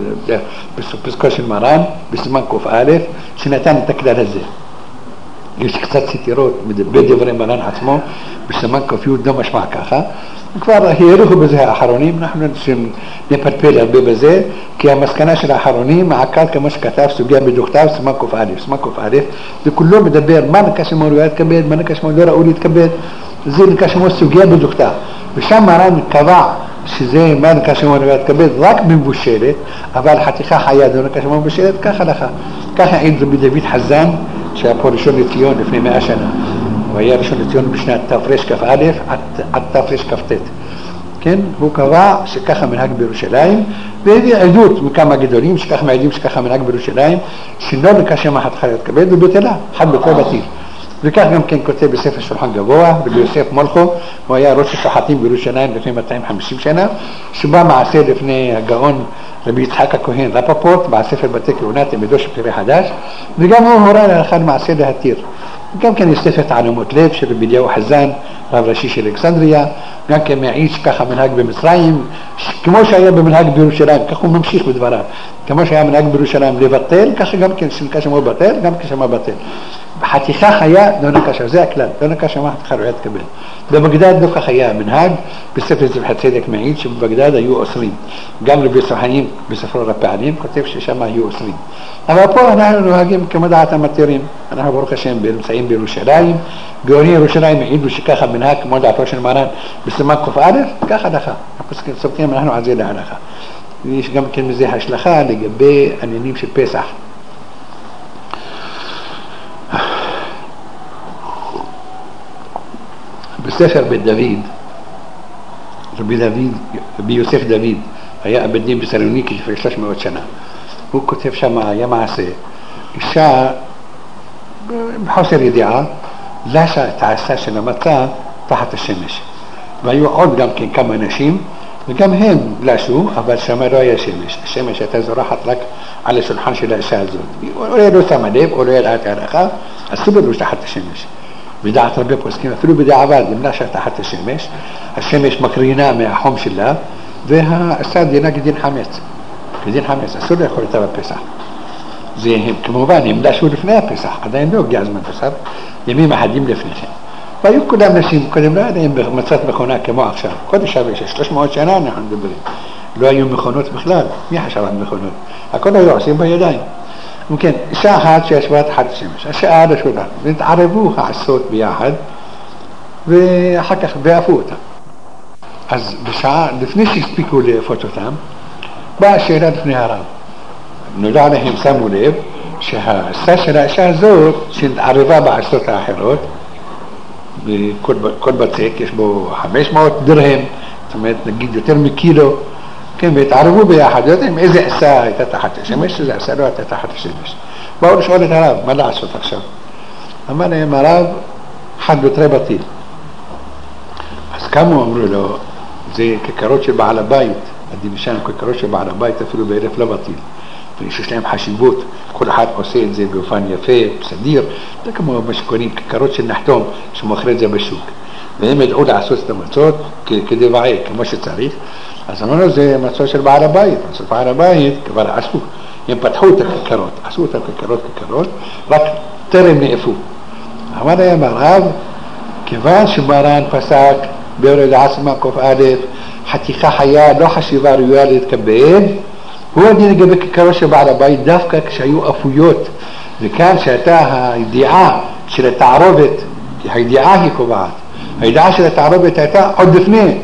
A: פסקו של מרן, בסימן ק"א, שנתן את הכלל הזה. יש קצת סתירות בדברי מרן עצמו, בסימן ק"י לא משמע ככה, כבר העריכו בזה האחרונים, אנחנו נפלפל הרבה בזה, כי המסקנה של האחרונים, העקד כמו שכתב סוגיה בדוקתיו, סימן ק"א, סימן ק"א, וכולו מדבר מה נקרא שמו ראוי להתכבד, מה נקרא שמו לא ראוי להתכבד, זה נקרא שמו סוגיה בדוקתיו, ושם מרן קבע שזה מה נקרא שמו ראוי להתכבד רק במבושלת, אבל חתיכה חיה לא נקרא שמו מבושלת, ככה לך, ככה העיד רבי דוד חזן, שהיה פה ראשון לציון לפני מאה שנה. הוא היה ראשון לציון בשנת תרכ"א עד תרכ"ט. כן? הוא קבע שככה מנהג בירושלים, והביא עדות מכמה גדולים שככה מעידים שככה מנהג בירושלים, שלא נקרא שמה חתיכה להתכבד ובטלה, אחד בטל בטיל. וכך גם כן כותב בספר שולחן גבוה, רבי יוסף מולכו, הוא היה ראש השוחטים בירושלים לפני מאתיים וחמישים שנה, שבא מעשה לפני הגאון רבי יצחק הכהן רפפורט, בספר בתי כהונה תלמידו של פרי חדש, וגם הוא הורה להלכה למעשה להתיר. גם כן יש ספר תעלומות לב של רבי אליהו חזן, רב ראשי של אלכסנדריה, גם כן מעיד שככה מנהג במצרים, כמו שהיה במנהג בירושלים, כך הוא ממשיך בדבריו, כמו שהיה מנהג בירושלים לבטל, ככה גם כן שנקרא שמו בטל, גם כשמה בטל. חתיכה חיה לא נקרא שמה, זה הכלל, לא נקרא שמה חתיכה ראויה להתכבד. בבגדד לא כך היה המנהג, בספר זבחי צדק מעיד שבבגדד היו אוסרים. גם רבי סוחנים בספרו רפעלים כותב ששם היו אוסרים. אבל פה אנחנו נוהגים כמו דעת המתירים. אנחנו ברוך השם נמצאים בירושלים, גאוני ירושלים העידו שככה מנהג כמו דעתו של מרן בסימן ק"א, ככה הלכה. אנחנו סומכים אנחנו על זה להלכה. ויש גם כן מזה השלכה לגבי עניינים של פסח. בספר בית דוד, רבי דוד, רבי יוסף דוד, היה עבד דין בסלוניקי לפני שלוש מאות שנה. הוא כותב שם, היה מעשה, אישה בחוסר ידיעה, לשה את העשה של המצה תחת השמש. והיו עוד גם כן כמה אנשים, וגם הם לשו, אבל שם לא היה שמש. השמש הייתה זורחת רק על השולחן של האישה הזאת. אולי לא שמה לב, או לא ידעה את ההלכה, אסור לו תחת השמש. בדעת רבי פוסקים, אפילו בדיעבד, אם לשה תחת השמש, השמש מקרינה מהחום שלה, והאישה דינה כדין חמץ. כדין חמץ, אסור לאכול אותה בפסח. זה כמובן, הם לשו לפני הפסח, עדיין לא הגיע הזמן פסח, ימים אחדים לפני כן. והיו כולם נשים, קודם לא עדיין במצאת מכונה כמו עכשיו. חודש הרבה, שלוש מאות שנה אנחנו מדברים. לא היו מכונות בכלל, מי חשב על מכונות? הכל היו עושים בידיים. וכן, אישה אחת שישבה תחת השמש, השעה לשולחן, והתערבו העשות ביחד, ואחר כך באפו אותם. אז בשעה, לפני שהספיקו לאפות אותם, באה השאלה לפני הרב. נודע להם, שמו לב, שהעשה של האישה הזאת, שהתערבה בעשות האחרות, בכל בצק יש בו חמש מאות דרהם, זאת אומרת נגיד יותר מקילו, כן, והתערבו ביחד, יודעים איזה עשה הייתה תחת השמש, איזה עשה לא הייתה תחת השמש. באו לשאול את הרב, מה לעשות עכשיו? אמר להם הרב, חד בתרי בתים. אז כמה אמרו לו, זה כיכרות של בעל הבית, הדינשן כיכרות של בעל הבית אפילו באלף לא בתים. ויש להם חשיבות, כל אחד עושה את זה באופן יפה, בסדיר, זה כמו מה שקוראים כיכרות של נחתום, שמוכר את זה בשוק. והם ידעו לעשות את המצות כדי ועי, כמו שצריך. אז אמרנו, זה מצות של בעל הבית, מצות בעל הבית כבר עשו, הם פתחו את הכיכרות, עשו את הכיכרות כיכרות, רק טרם נאפו. אמר להם הרב, כיוון שמרן פסק ביורד עשמה קוף א', חתיכה חיה, לא חשיבה ראויה להתקבל, הוא הדין לגבי כיכרות של בעל הבית דווקא כשהיו אפויות, וכאן שהייתה הידיעה של התערובת, הידיעה היא קובעת, הידיעה של התערובת הייתה עוד לפני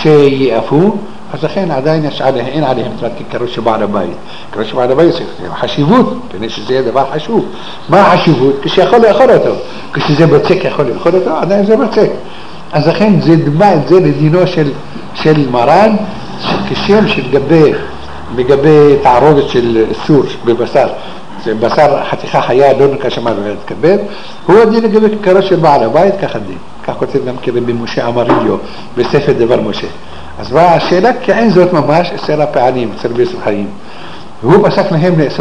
A: שיאפו, אז לכן עדיין יש עליהם, אין עליהם תרת כיכרות של בעל הבית. כיכרות של בעל הבית זה חשיבות, כדי שזה יהיה דבר חשוב. מה החשיבות? כשיכול לאכול אותו. כשזה בצק יכול לאכול אותו, עדיין זה בצק. אז לכן זה דמה את זה לדינו של, של מרן, כשם שלגבי לגבי תערובת של סור בבשר, זה בשר חתיכה חיה, לא נקרא שמה לא יתקבל, הוא הדין לגבי כיכרות של בעל הבית, ככה דין. כך כותב גם כרבי משה אמריליו בספר דבר משה. אז באה השאלה כאין זאת ממש אצל הפעלים, אצל ביסר חיים. והוא פסק להם לאסור.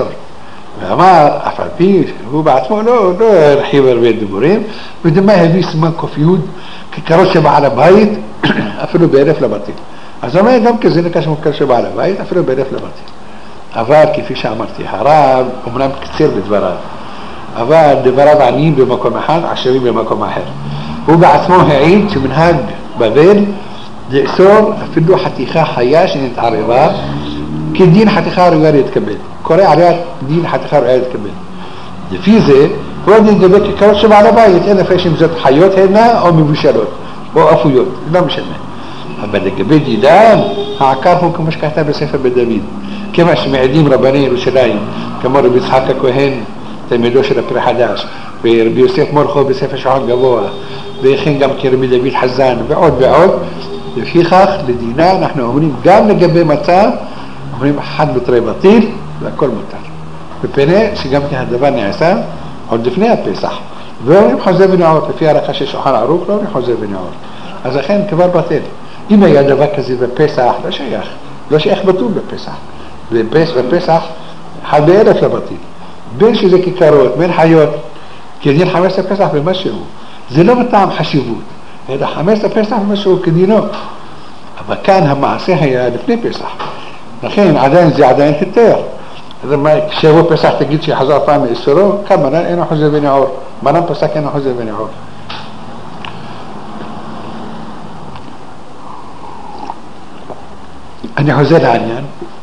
A: ואמר, אף על פי, הוא בעצמו לא, לא הרחיב הרבה דיבורים, ודמה הביא סימן קוף יוד, כיכרות של בעל הבית, אפילו באלף לבתים. אז אומר גם כזה נקרא שמוכר של בעל הבית, אפילו באלף לבתים. אבל כפי שאמרתי, הרב אומנם קצר בדבריו, אבל דבריו עניים במקום אחד, עשרים במקום אחר. הוא בעצמו העיד שמנהג בבל, לאסור אפילו חתיכה חיה שנתערבה כדין חתיכה ראויה להתקבל. קורא עליה דין חתיכה ראויה להתקבל. לפי זה, הוא הדין לגבי כיכרות של בעל הבית, אין הפרש אם זאת חיות הנה או מבושלות, או אפויות, לא משנה. אבל לגבי דידן, העקר הוא כמו שכתב בספר בית דוד. כמה שמעידים רבני ירושלים, כמו רבי יצחק הכהן, תלמידו של הפרי חדש, ורבי יוסף מולכו בספר שעון גבוה, וכן גם כרבי דוד חזן, ועוד ועוד. לפיכך, לדינה אנחנו אומרים גם לגבי מצה, אומרים חד בתרי בטיל, והכל מותר. בפני שגם כי הדבר נעשה עוד לפני הפסח. ואומרים חוזר ונעור, לפי הערכה של שולחן ערוך, לא אומרים חוזר ונעור. אז לכן כבר בטל. אם היה דבר כזה בפסח, לא שייך. לא שייך בטול בפסח. בפסח, חד באלף לבטיל. בין שזה כיכרות, בין חיות, כדין חמש עשרה פסח במשהו. זה לא מטעם חשיבות. אלא חמש עשרה פסח משהו כדינו. אבל כאן המעשה היה לפני פסח. לכן עדיין זה עדיין היתר. כשבוא פסח תגיד שיחזור פעם מאיסורו, כאן מרן אינו חוזר ונעור. מרן פסק אינו חוזר ונעור. אני חוזר לעניין.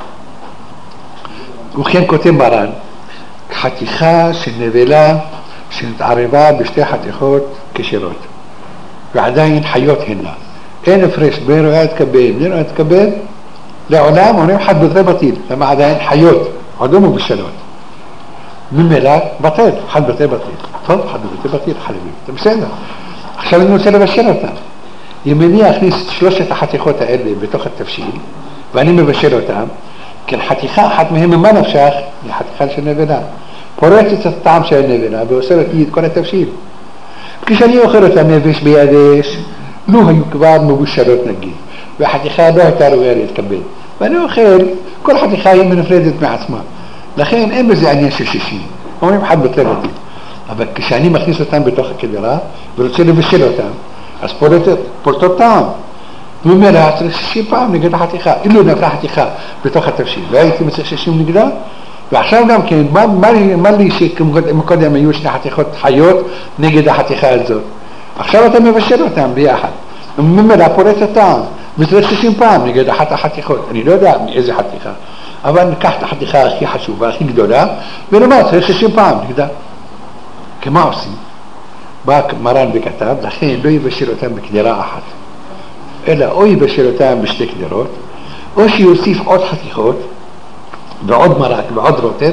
A: וכן כותב מרן, חתיכה של נבלה שנתערבה בשתי חתיכות כשרות. ועדיין חיות הנה. אין הפרש בין רואה תקבל, בין רואה תקבל, לעולם אומרים חד בתרי בטיל, למה עדיין חיות, עוד לא מבושלות. ממילא בטל, חד בתרי בטיל. טוב, חד בתרי בטיל, חלבים, זה בסדר. עכשיו אני רוצה לבשל אותם. אם אני אכניס שלושת החתיכות האלה בתוך התבשיל, ואני מבשל אותם, כן חתיכה אחת מהם ממה נפשך, היא חתיכה של נבלה. פורצת את הטעם של הנבלה, ואוסרת לי את כל התבשיל. כשאני אוכל אותם יבש בידש, לא היו כבר מבושלות נגיד, והחתיכה לא הייתה ראויה להתקבל. ואני אוכל, כל חתיכה היא מנפרדת מעצמה. לכן אין בזה עניין של שישים. אומרים חד בתרי בטיל. אבל כשאני מכניס אותם בתוך הכדרה, ורוצה לבשל אותם, אז פורטות טעם. וממילא צריך שישים פעם נגד החתיכה. אילו נפלה חתיכה בתוך התבשיל, והייתי מצריך שישים נגדה, ועכשיו גם כן, מה, מה, מה לי שקודם היו שני חתיכות חיות נגד החתיכה הזאת? עכשיו אתה מבשל אותם ביחד. וממילא פורט אותם, וצריך שישים פעם נגד אחת החתיכות. אני לא יודע מאיזה חתיכה, אבל ניקח את החתיכה הכי חשובה, הכי גדולה, ונאמר, צריך שישים פעם נגדה. כמה עושים? בא מרן וכתב, לכן לא יבשל אותם בקדרה אחת, אלא או יבשל אותם בשתי קדרות, או שיוסיף עוד חתיכות, ועוד מרק, ועוד רוטב,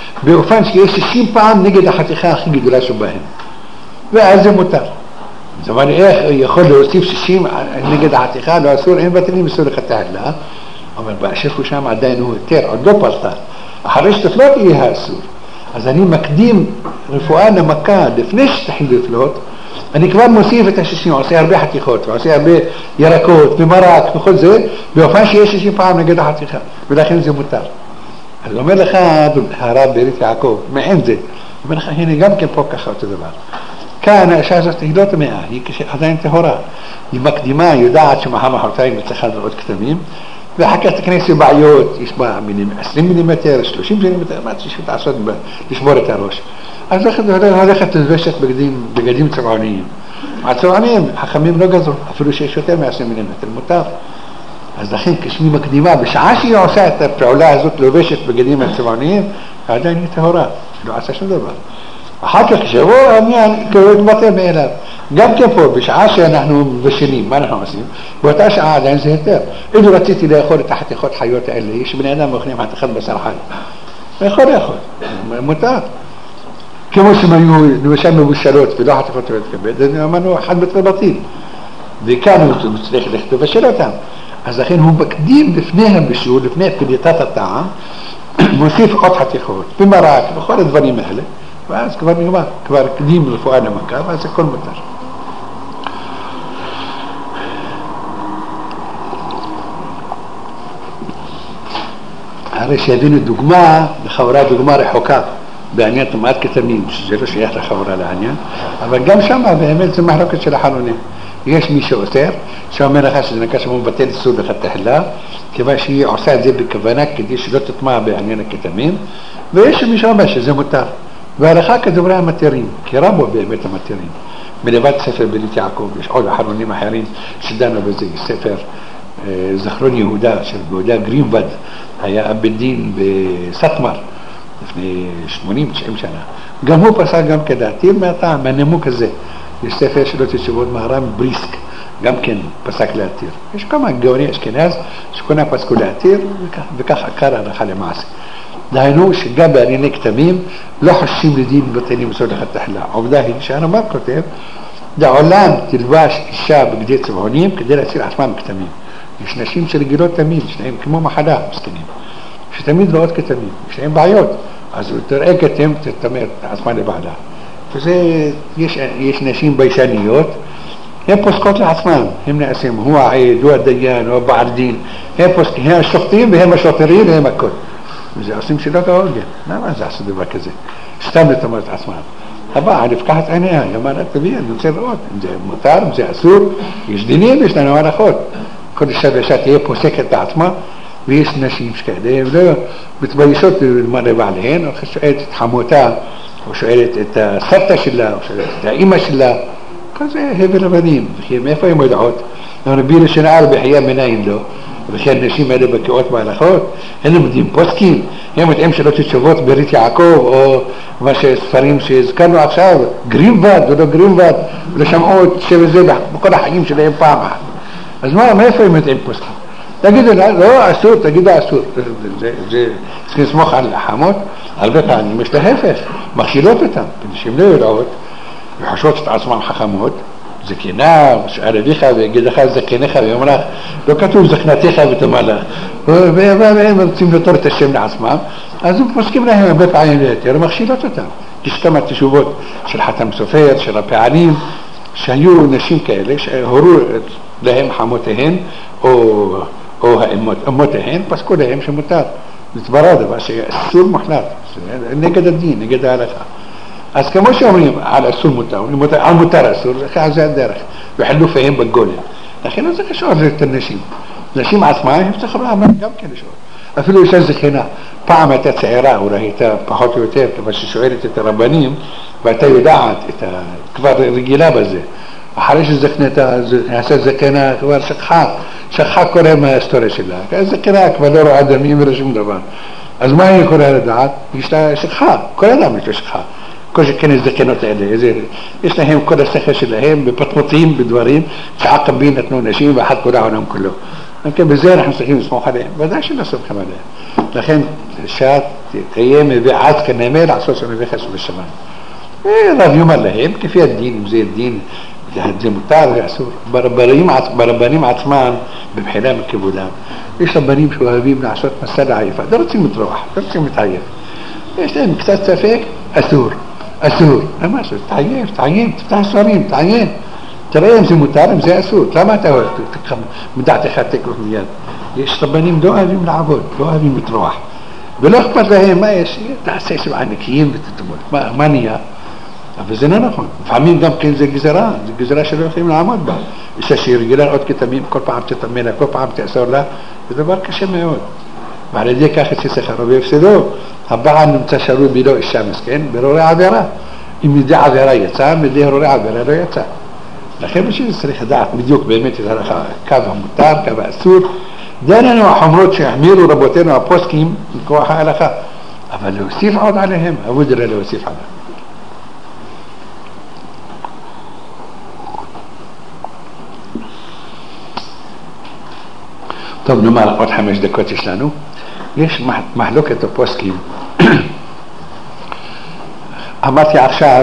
A: באופן שיש שישים פעם נגד החתיכה הכי גדולה שבהם, ואז זה מותר. זאת אומרת, איך יכול להוסיף שישים נגד החתיכה? לא אסור, אין בטלים אסור לחתך לה, אבל באשר הוא שם עדיין הוא יותר, עוד לא פרטה. אחרי שתפלות יהיה האסור. אז אני מקדים רפואה נמקה לפני שתחיל לפלות, אני כבר מוסיף את השישים, עושה הרבה חתיכות, ועושה הרבה ירקות ומרק וכל זה, באופן שיש שישים פעם נגד החתיכה, ולכן זה מותר. אז אומר לך הרב ברית יעקב, מעין זה, אומר לך, הנה גם כן פה ככה אותו דבר. כאן האישה הזאת היא לא טמאה, היא עדיין טהורה. היא מקדימה, היא יודעת שמחר מחרתיים מצליחה לראות כתמים, ואחר כך תכנס לבעיות, יש בה עשרים מילימטר, שלושים מילימטר, מה תשאיר לעשות, לשבור את הראש. אז הולכת ללבשת בגדים, בגדים צבעוניים. הצבעוניים, חכמים לא גזרו, אפילו שיש יותר מ-עשרים מילימטר, מותר. אז לכן כשהיא מקדימה, בשעה שהיא עושה את הפעולה הזאת, לובשת בגדים הצבעוניים, עדיין היא טהורה, לא עשה שום דבר. אחר כך כשבוא העניין, כאילו מתבטל מאליו. גם כן פה, בשעה שאנחנו בשנים, מה אנחנו עושים? באותה שעה עדיין זה יותר. אילו רציתי לאכול את החתיכות חיות האלה, יש בני אדם מאכלים חתיכות בשר חי. יכול לאכול, מותר. כמו שהם היו למשל מבושלות ולא חתיכות רבת כבד, אז אמרנו אחד בטל בטיל. וכאן הוא צריך לבשל אותם. אז לכן הוא מקדים לפני הבישול, לפני פליטת הטעם, מוסיף עוד חתיכות, במרק, וכל הדברים האלה. ואז כבר נגמר, כבר קדים רפואה נמקה, ואז הכל מותר. הרי שהבינו דוגמה, לחברה דוגמה רחוקה, בעניין טומאת כתמים, שזה לא שייך לחברה לעניין, אבל גם שם באמת זה מחלוקת של החנונים. יש מי שאוסר, שאומר לך שזה נקרא שהוא מבטל איסור לחתך לה, כיוון שהיא עושה את זה בכוונה כדי שלא תטמע בעניין הכתמים, ויש מי שאומר שזה מותר. והלכה כדברי המתירים, כי רבו באמת המתירים. מלבד ספר ברית יעקב, יש עוד אחרונים אחרים שדנו בזה, ספר אה, זכרון יהודה של יהודה גרינבד, היה בית דין בסטמר, לפני שמונים תשעים שנה. גם הוא פסק גם כדעתיר מהטעם, מהנימוק הזה. יש ספר שלא תשובות מהר"ם בריסק, גם כן פסק להתיר. יש כמה גאוני אשכנז שכונה פסקו להתיר, וכך, וכך עקר הלכה למעשה. דהיינו שגם בענייני כתמים לא חוששים לדין בטלים בסוד לחתך לה. העובדה היא שהרמב"ם כותב, לעולם תלבש אישה בגדי צבעונים כדי להציל עצמם כתמים. יש נשים שרגילות תמיד, יש להם כמו מחלה, מסכנים, שתמיד רואות כתמים, יש להם בעיות, אז תראה כתם, תתאמר עצמה לבעלה. וזה, יש, יש נשים ביישניות, הן פוסקות לעצמם, הם נעשים, הוא העד, הוא הדיין, הוא הבעל דין, הם פוסקים, הם השופטים והם השוטרים והם הכל. וזה עושים שלא כהוגן. למה זה עשו דבר כזה? סתם לתאמר את עצמם. הבאה, נפקחת עיניה, היא אמרה, תביא, אני רוצה לראות, אם זה מותר, אם זה אסור, יש דינים, יש לנו הלכות. כל אישה ואישה תהיה פוסקת בעצמה, ויש נשים שכאלה, הן לא מתביישות ללמוד לבעליהן, או שואלת את חמותה, או שואלת את הסבתא שלה, או שואלת את האמא שלה, כזה הבל הבנים, וכי מאיפה הן יודעות? רבי לשנער בחייה מנין לו, וכי הנשים האלה בקיאות בהלכות, הם לומדים פוסקים, הם יודעים שלא תשובות ברית יעקב, או מה שספרים שהזכרנו עכשיו, גרינבד ולא גרינבד, ולא שמעו את זה בכל החיים שלהם פעם אחת. אז מה, מאיפה הם יודעים פוסקים? תגידו, לא, אסור, תגידו אסור. זה צריך לסמוך על החמות, הרבה פעמים יש להפך, מכשילות אותם, נשים לא יודעות, וחושבות את עצמם חכמות, זקנה, שאל אביך ויגידך זקנך, ואומר לך, לא כתוב זקנתך ותאמר לך, והם רוצים לתור את השם לעצמם, אז הם פוסקים להם הרבה פעמים ליותר, ומכשילות אותם. יש כמה תשובות של חתם סופר, של הפעלים, שהיו נשים כאלה, שהורו להם חמותיהן, או, או אמותיהן, פסקו להם שמותר. מתברר דבר שאסור מוחלט, נגד הדין, נגד ההלכה. אז כמו שאומרים על אסור מותר, על מותר אסור, זה הדרך, וחילופיהם בגולם. לכן זה קשור את הנשים. נשים עצמה הם צריכים לעמוד גם כן לשאול. אפילו אישה זקנה, פעם הייתה צעירה, אולי הייתה פחות או יותר, כמה ששואלת את הרבנים, והייתה יודעת, כבר רגילה בזה. אחרי שזקנתה, נעשה זקנה, כבר שכחה, שכחה כל מההיסטוריה שלה. הזקנה כבר לא רואה דמים ולא שום דבר. אז מה היא יכולה לדעת? יש לה שכחה, כל אדם יש לה שכחה. כל שכן הזקנות האלה, יש להם כל השכל שלהם, בפטמותיים, בדברים, שעקבים נתנו נשים, ואחת כל העולם כולו. يمكن بزي אנחנו צריכים לסמוך עליהם, ודאי שלא סומכים עליהם. לכן שאת תהיה מביא עד כנאמר לעשות שנביא חסר בשמיים. רב יאמר להם, כפי הדין, אם זה דין, זה מותר ואסור. ברבנים עצמם, בבחינה מכבודם, יש רבנים שאוהבים לעשות מסע לעייפה, לא רוצים לטרוח, לא רוצים להתעייף. יש להם קצת ספק, אסור, אסור. למה אסור? תעייף, תעייף, תפתח ספרים, תעייף. תראה אם זה מותר, אם זה אסור. למה אתה אוהב? מדעתך תקרוב מיד. יש רבנים לא אוהבים לעבוד, לא אוהבים לטרוח. ולא אכפת להם, מה יש? תעשה שבעה נקיים ותתמוד. מה, מה נהיה? אבל זה לא נכון. לפעמים גם כן זה גזרה, זה גזרה שלא יכולים לעמוד בה. יש שהיא רגילה עוד כתמים, כל פעם תתאמן לה, כל פעם תאסור לה, זה דבר קשה מאוד. ועל ידי כך יש שכר והפסדו, הבעל נמצא שרוי בלא אישה מסכן, ברורי עבירה. אם ידי עבירה יצא, מידי רורי עבירה לא יצא. לכן בשביל צריך לדעת בדיוק באמת את ההלכה, קו המותר, קו האסור. זה לנו החומרות שהחמירו רבותינו הפוסקים מכוח ההלכה. אבל להוסיף עוד עליהם, אבוד אלא להוסיף עליהם. טוב, נאמר עוד חמש דקות יש לנו. יש מחלוקת הפוסקים. אמרתי עכשיו,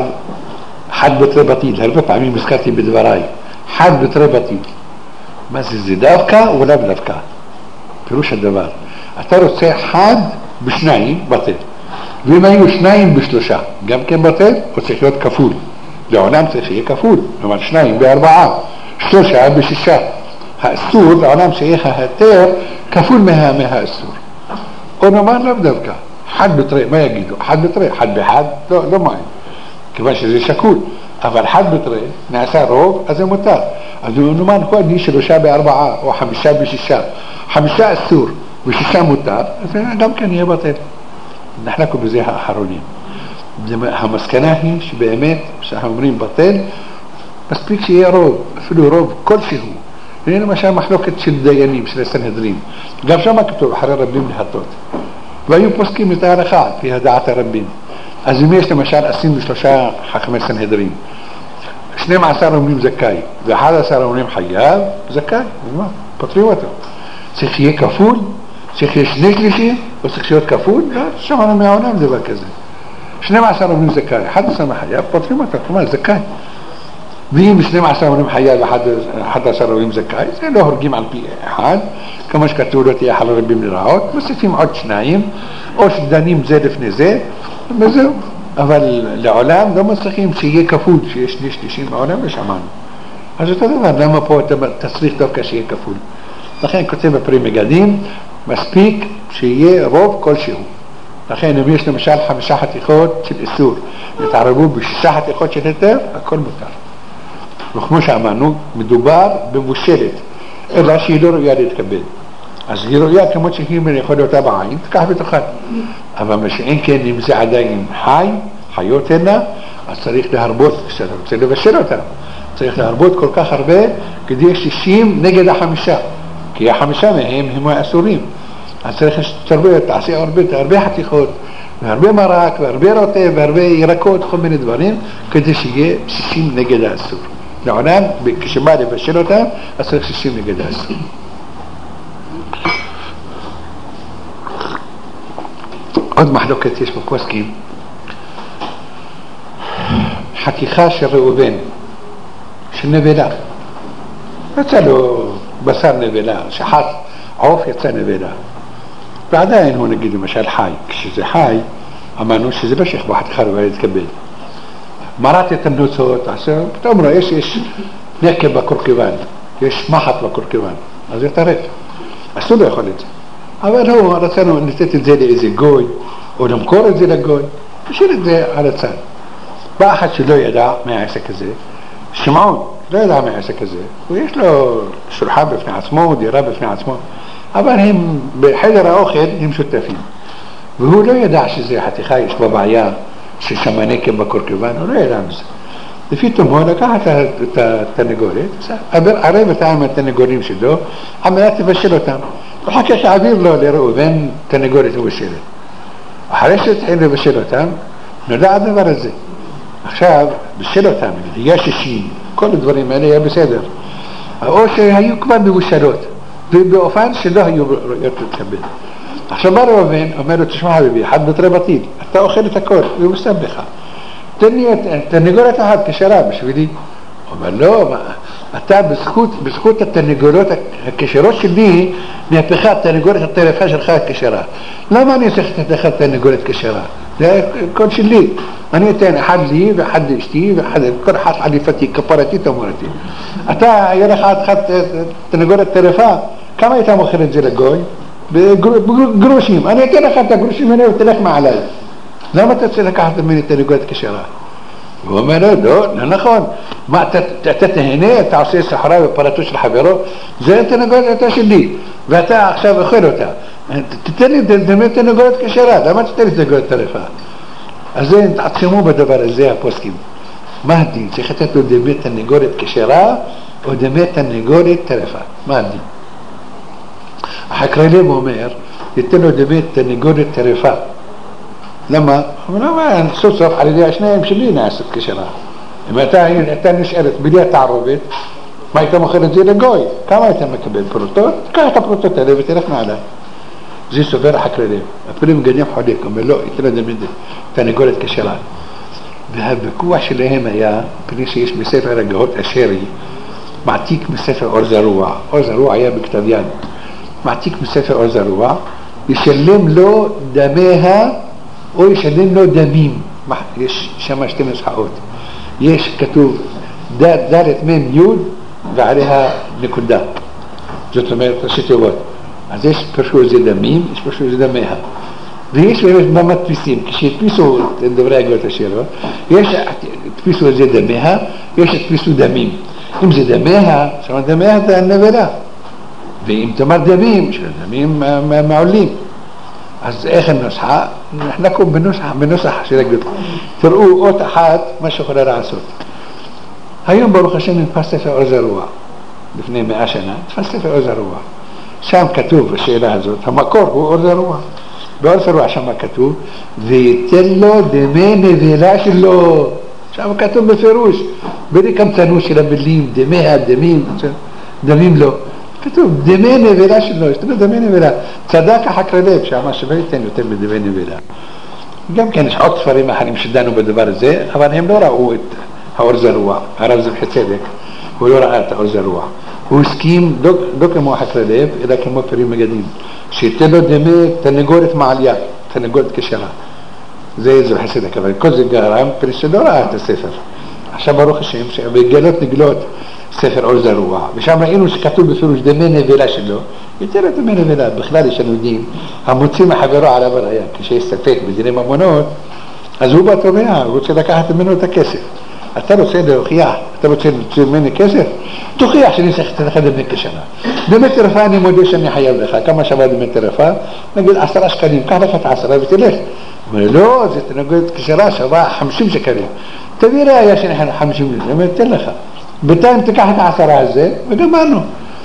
A: חד בתרי בטיל, הרבה פעמים הזכרתי בדבריי. חד בתרי בטיל. מה זה? זה דווקא או לא דווקא? פירוש הדבר. אתה רוצה חד בשניים, בטל. ואם היו שניים בשלושה, גם כן בטל, או צריך להיות כפול. לעולם צריך יהיה כפול. כלומר, שניים בארבעה, שלושה בשישה. האסור, לעולם שיהיה ההתר, כפול מה, מהאסור. או נאמר לא דווקא. חד בתרי, מה יגידו? חד בתרי, חד בחד, לא, לא מים. כיוון שזה שקול. אבל חד בתרי, נעשה רוב, אז זה מותר. אז נאמר, כל מי שלושה בארבעה, או חמישה בשישה, חמישה אסור, ושישה מותר, אז גם כן יהיה בטל. נחלקו בזה האחרונים. המסקנה היא שבאמת, כשאנחנו אומרים בטל, מספיק שיהיה רוב, אפילו רוב כלשהו. הנה למשל מחלוקת של דיינים, של הסנהדרין. גם שם כתוב, אחרי רבים להטות. והיו פוסקים את ההלכה, לפי הדעת הרבים. אז אם יש למשל עשרים ושלושה חכמי סנהדרין, שנים עשר אומרים זכאי, ואחד עשר אומרים חייב, זכאי, ומה? פותרים אותו. צריך שיהיה כפול? צריך שיהיה שני שלישים? או צריך להיות כפול? לא, שמענו מהעולם דבר כזה. שנים עשר אומרים זכאי, אחד עשר מחייב, פותרים אותו, כלומר זכאי. ואם שנים עשר אומרים חייב, אחד עשר אומרים זכאי, זה לא הורגים על פי אחד, כמו שכתוב לא תהיה חל רבים לרעות, מוסיפים עוד שניים, או שדנים זה לפני זה, וזהו. אבל לעולם לא מצליחים שיהיה כפול, שיש שני שלישים בעולם ושמענו. אז אותו דבר, למה פה אתה תצליח דווקא שיהיה כפול? לכן כותב בפרי מגדים, מספיק שיהיה רוב כלשהו. לכן אם יש למשל חמישה חתיכות של איסור, יתערבו בשישה חתיכות של היתר, הכל מותר. וכמו שאמרנו, מדובר במבושלת, אלא שהיא לא ראויה להתקבל. אז היא ראויה כמות שהיא יכול אותה בעין, תקח ותאכל. אבל מה שאין כן, אם זה עדיין חי, חיות הנה, אז צריך להרבות, כשאתה רוצה לבשל אותה, צריך להרבות כל כך הרבה, כדי שישים נגד החמישה. כי החמישה מהם הם האסורים. אז צריך שתרבה, תעשה הרבה, הרבה חתיכות, והרבה מרק, והרבה רוטב, והרבה ירקות, כל מיני דברים, כדי שיהיה שישים נגד האסור. לעולם, כשבא לבשל אותה, אז צריך שישים נגד האסור. עוד מחלוקת יש בפוסקים, חתיכה של ראובן, של נבלה. יצא לו בשר נבלה, שחט עוף יצא נבלה. ועדיין הוא נגיד למשל חי. כשזה חי, אמרנו שזה בשך בחתיכה רבה להתקבל. מראת את הנוצות, פתאום רואה שיש נקב בקורקבן, יש מחט בקורקבן, אז זה טרף. אסור לא יכול את זה. אבל הוא רצינו לתת את זה לאיזה גוי, או למכור את זה לגוי, תשאיר את זה על הצד. בא אחד שלא ידע מהעסק הזה, שמעון, לא ידע מהעסק הזה, ויש לו שולחה בפני עצמו, דירה בפני עצמו, אבל הם בחדר האוכל הם שותפים. והוא לא ידע שזה חתיכה, יש בה בעיה ששמה נקב בקורקבן, הוא לא ידע מזה. לפי תומו לקח את התנגורת, ערב אותם עם התנגורים שלו, על מנת לבשל אותם. ואחר כך העביר לו לראובן תנגורת מבשלת. אחרי שהתחיל לבשל אותם, נודע הדבר הזה. עכשיו, בשל אותם, יש שישים, כל הדברים האלה היה בסדר. או שהיו כבר מבושלות, ובאופן שלא היו ראויות להתקבל. עכשיו בא ראובן, אומר לו, תשמע חביבי, אחד בתרי בטיל, אתה אוכל את הכל, והוא מסתבך. תן לי את התרנגולת אחת כשרה בשבילי. הוא אומר, לא, מה, אתה בזכות, בזכות התרנגולות הכשרות שלי, מהפכה התרנגולת הטרפה שלך כשרה. למה אני צריך לתת לך תרנגולת כשרה? זה הכל שלי. אני אתן אחד לי ואחד לאשתי, ואחד, כל אחד חליפתי, כפרתי, תמורתי. אתה, היה לך אחת תרנגולת טרפה, כמה היית מוכר את זה לגוי? בגרושים. אני אתן לך את הגרושים האלה ותלך מעליי. למה אתה צריך לקחת ממני תרנגולת כשרה? הוא אומר לו, לא, לא נכון. מה, אתה תהנה, אתה עושה סחרה בפרתו של חברו? זה תרנגולת שלי, ואתה עכשיו אוכל אותה. תתן לי דמי תרנגולת כשרה, למה תתן לי תרנגולת טרפה? אז זה, תעצמו בדבר הזה, הפוסקים. מה הדין? צריך לתת לו דמי תרנגולת כשרה, או דמי תרנגולת טרפה? מה הדין? החקרלב אומר, ייתן לו דמי תרנגולת טרפה. למה? הוא אומר, סוף סוף על ידי השניים שלי נעשית כשרה. אם אתה נשאלת בלי התערובת, מה היית מוכר את זה לגוי? כמה היית מקבל פרוטות? תקח את הפרוטות האלה ותלך מעלה. זה סובר החקרלב. אפילו מגנים חולק, אומר לא, ייתן לו דמי תרנגולת כשרה. והוויכוח שלהם היה, פני שיש בספר הגהות אשרי, מעתיק מספר אור זרוע. אור זרוע היה בכתב יד. מעתיק מספר אור זרוע, ישלם לו דמיה, או ישלם לו דמים. יש שם שתי נוסחאות. יש כתוב דלת מם יוד ועליה נקודה. זאת אומרת, ראשי תיבות. אז יש פרשו את זה דמים, יש פרשו את זה דמיה. ויש במדפיסים, כשהדפיסו את דברי הגאות השאלות, יש הדפיסו את זה דמיה, יש הדפיסו דמים. אם זה דמיה, זאת דמיה זה הנבלה. ואם תאמר דמים, דמים מעולים. אז איך הנוסחה? נחלקו בנוסח, בנוסח של הגאות. תראו אות אחת מה שיכולה לעשות. היום ברוך השם נתפס ספר אור זרוע, לפני מאה שנה, נתפס ספר אור זרוע. שם כתוב בשאלה הזאת, המקור הוא אור זרוע. באור זרוע שם כתוב, ויתן לו דמי נבלה שלו. שם כתוב בפירוש, בלי קמצנות של המילים, דמי הדמים, דמים לו. כתוב, דמי נבלה שלו, יש לו דמי נבלה. צדק החקרלב, שאמר שווה ייתן יותר בדמי נבלה. גם כן יש עוד ספרים אחרים שדנו בדבר הזה, אבל הם לא ראו את האור זרוע. הרב זבחי צדק, הוא לא ראה את האור זרוע. הוא הסכים, לא, לא כמו החקרלב, אלא כמו פרים מגדים, שייתן לו דמי תרנגולת מעליה, תרנגולת כשרה. זה זבחי צדק, אבל כל זה גרם, פרי שלא ראה את הספר. עכשיו ברוך השם, שבגלות נגלות ספר אור זרוע, ושם ראינו שכתוב בפירוש דמי נבלה שלו, יותר את דמי נבלה. בכלל יש לנו דין, המוציא מחברו עליו הראיה, כשיש ספק בדיני ממונות, אז הוא בתובע, הוא רוצה לקחת ממנו את הכסף. אתה רוצה להוכיח, אתה רוצה להוציא ממני כסף? תוכיח שאני צריך לתת לך דמי כשרה. דמי טרפה אני מודה שאני חייב לך, כמה שווה דמי טרפה? נגיד עשרה שקלים, קח לך את העשרה ותלך. הוא אומר, לא, זה תנגוד כשרה שווה חמישים שקלים. תביא ראיה שאני חמישים שקלים, אני אתן לך. בינתיים תיקח את העשרה הזה, וגמרנו.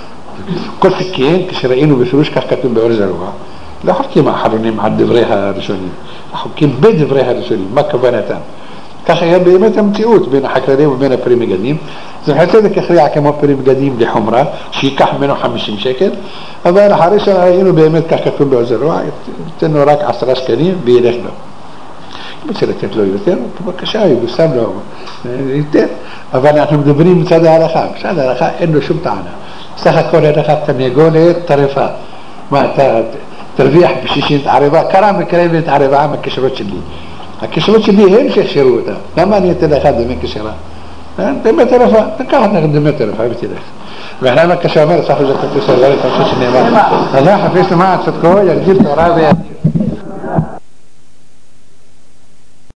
A: כל שכן, כשראינו בפירוש כך כתוב באור זרוע, לא חוקים האחרונים על דברי הראשונים, חוקים בדברי הראשונים, מה כוונתם? כך היה באמת המציאות בין החקרלים ובין הפרי מגדים. זה חצדק הכריע כמו פרי מגדים לחומרה, שיקח ממנו חמישים שקל, אבל אחרי שראינו באמת כך כתוב באור זרוע, יתנו רק עשרה שקלים וילך לו. רוצה לתת לו יותר, בבקשה, יבוסם לו יותר, אבל אנחנו מדברים מצד ההלכה. מצד ההלכה אין לו שום טענה. סך הכל ההלכה תרנגולת טרפה. מה, אתה תרוויח בשישים ערבה, קרה מקרה להתערבה עם הכשרות שלי. הכשרות שלי הם שהכשירו אותה. למה אני אתן לך דמי כשרה? דמי טרפה, תקח לך דמי טרפה ותלך. ואחרי מה כשאומר, סך הכל זה כתוב סלורי, תמשיך שנאמר. Allah חפש למען צדקו, יגדיל תורה וידיל.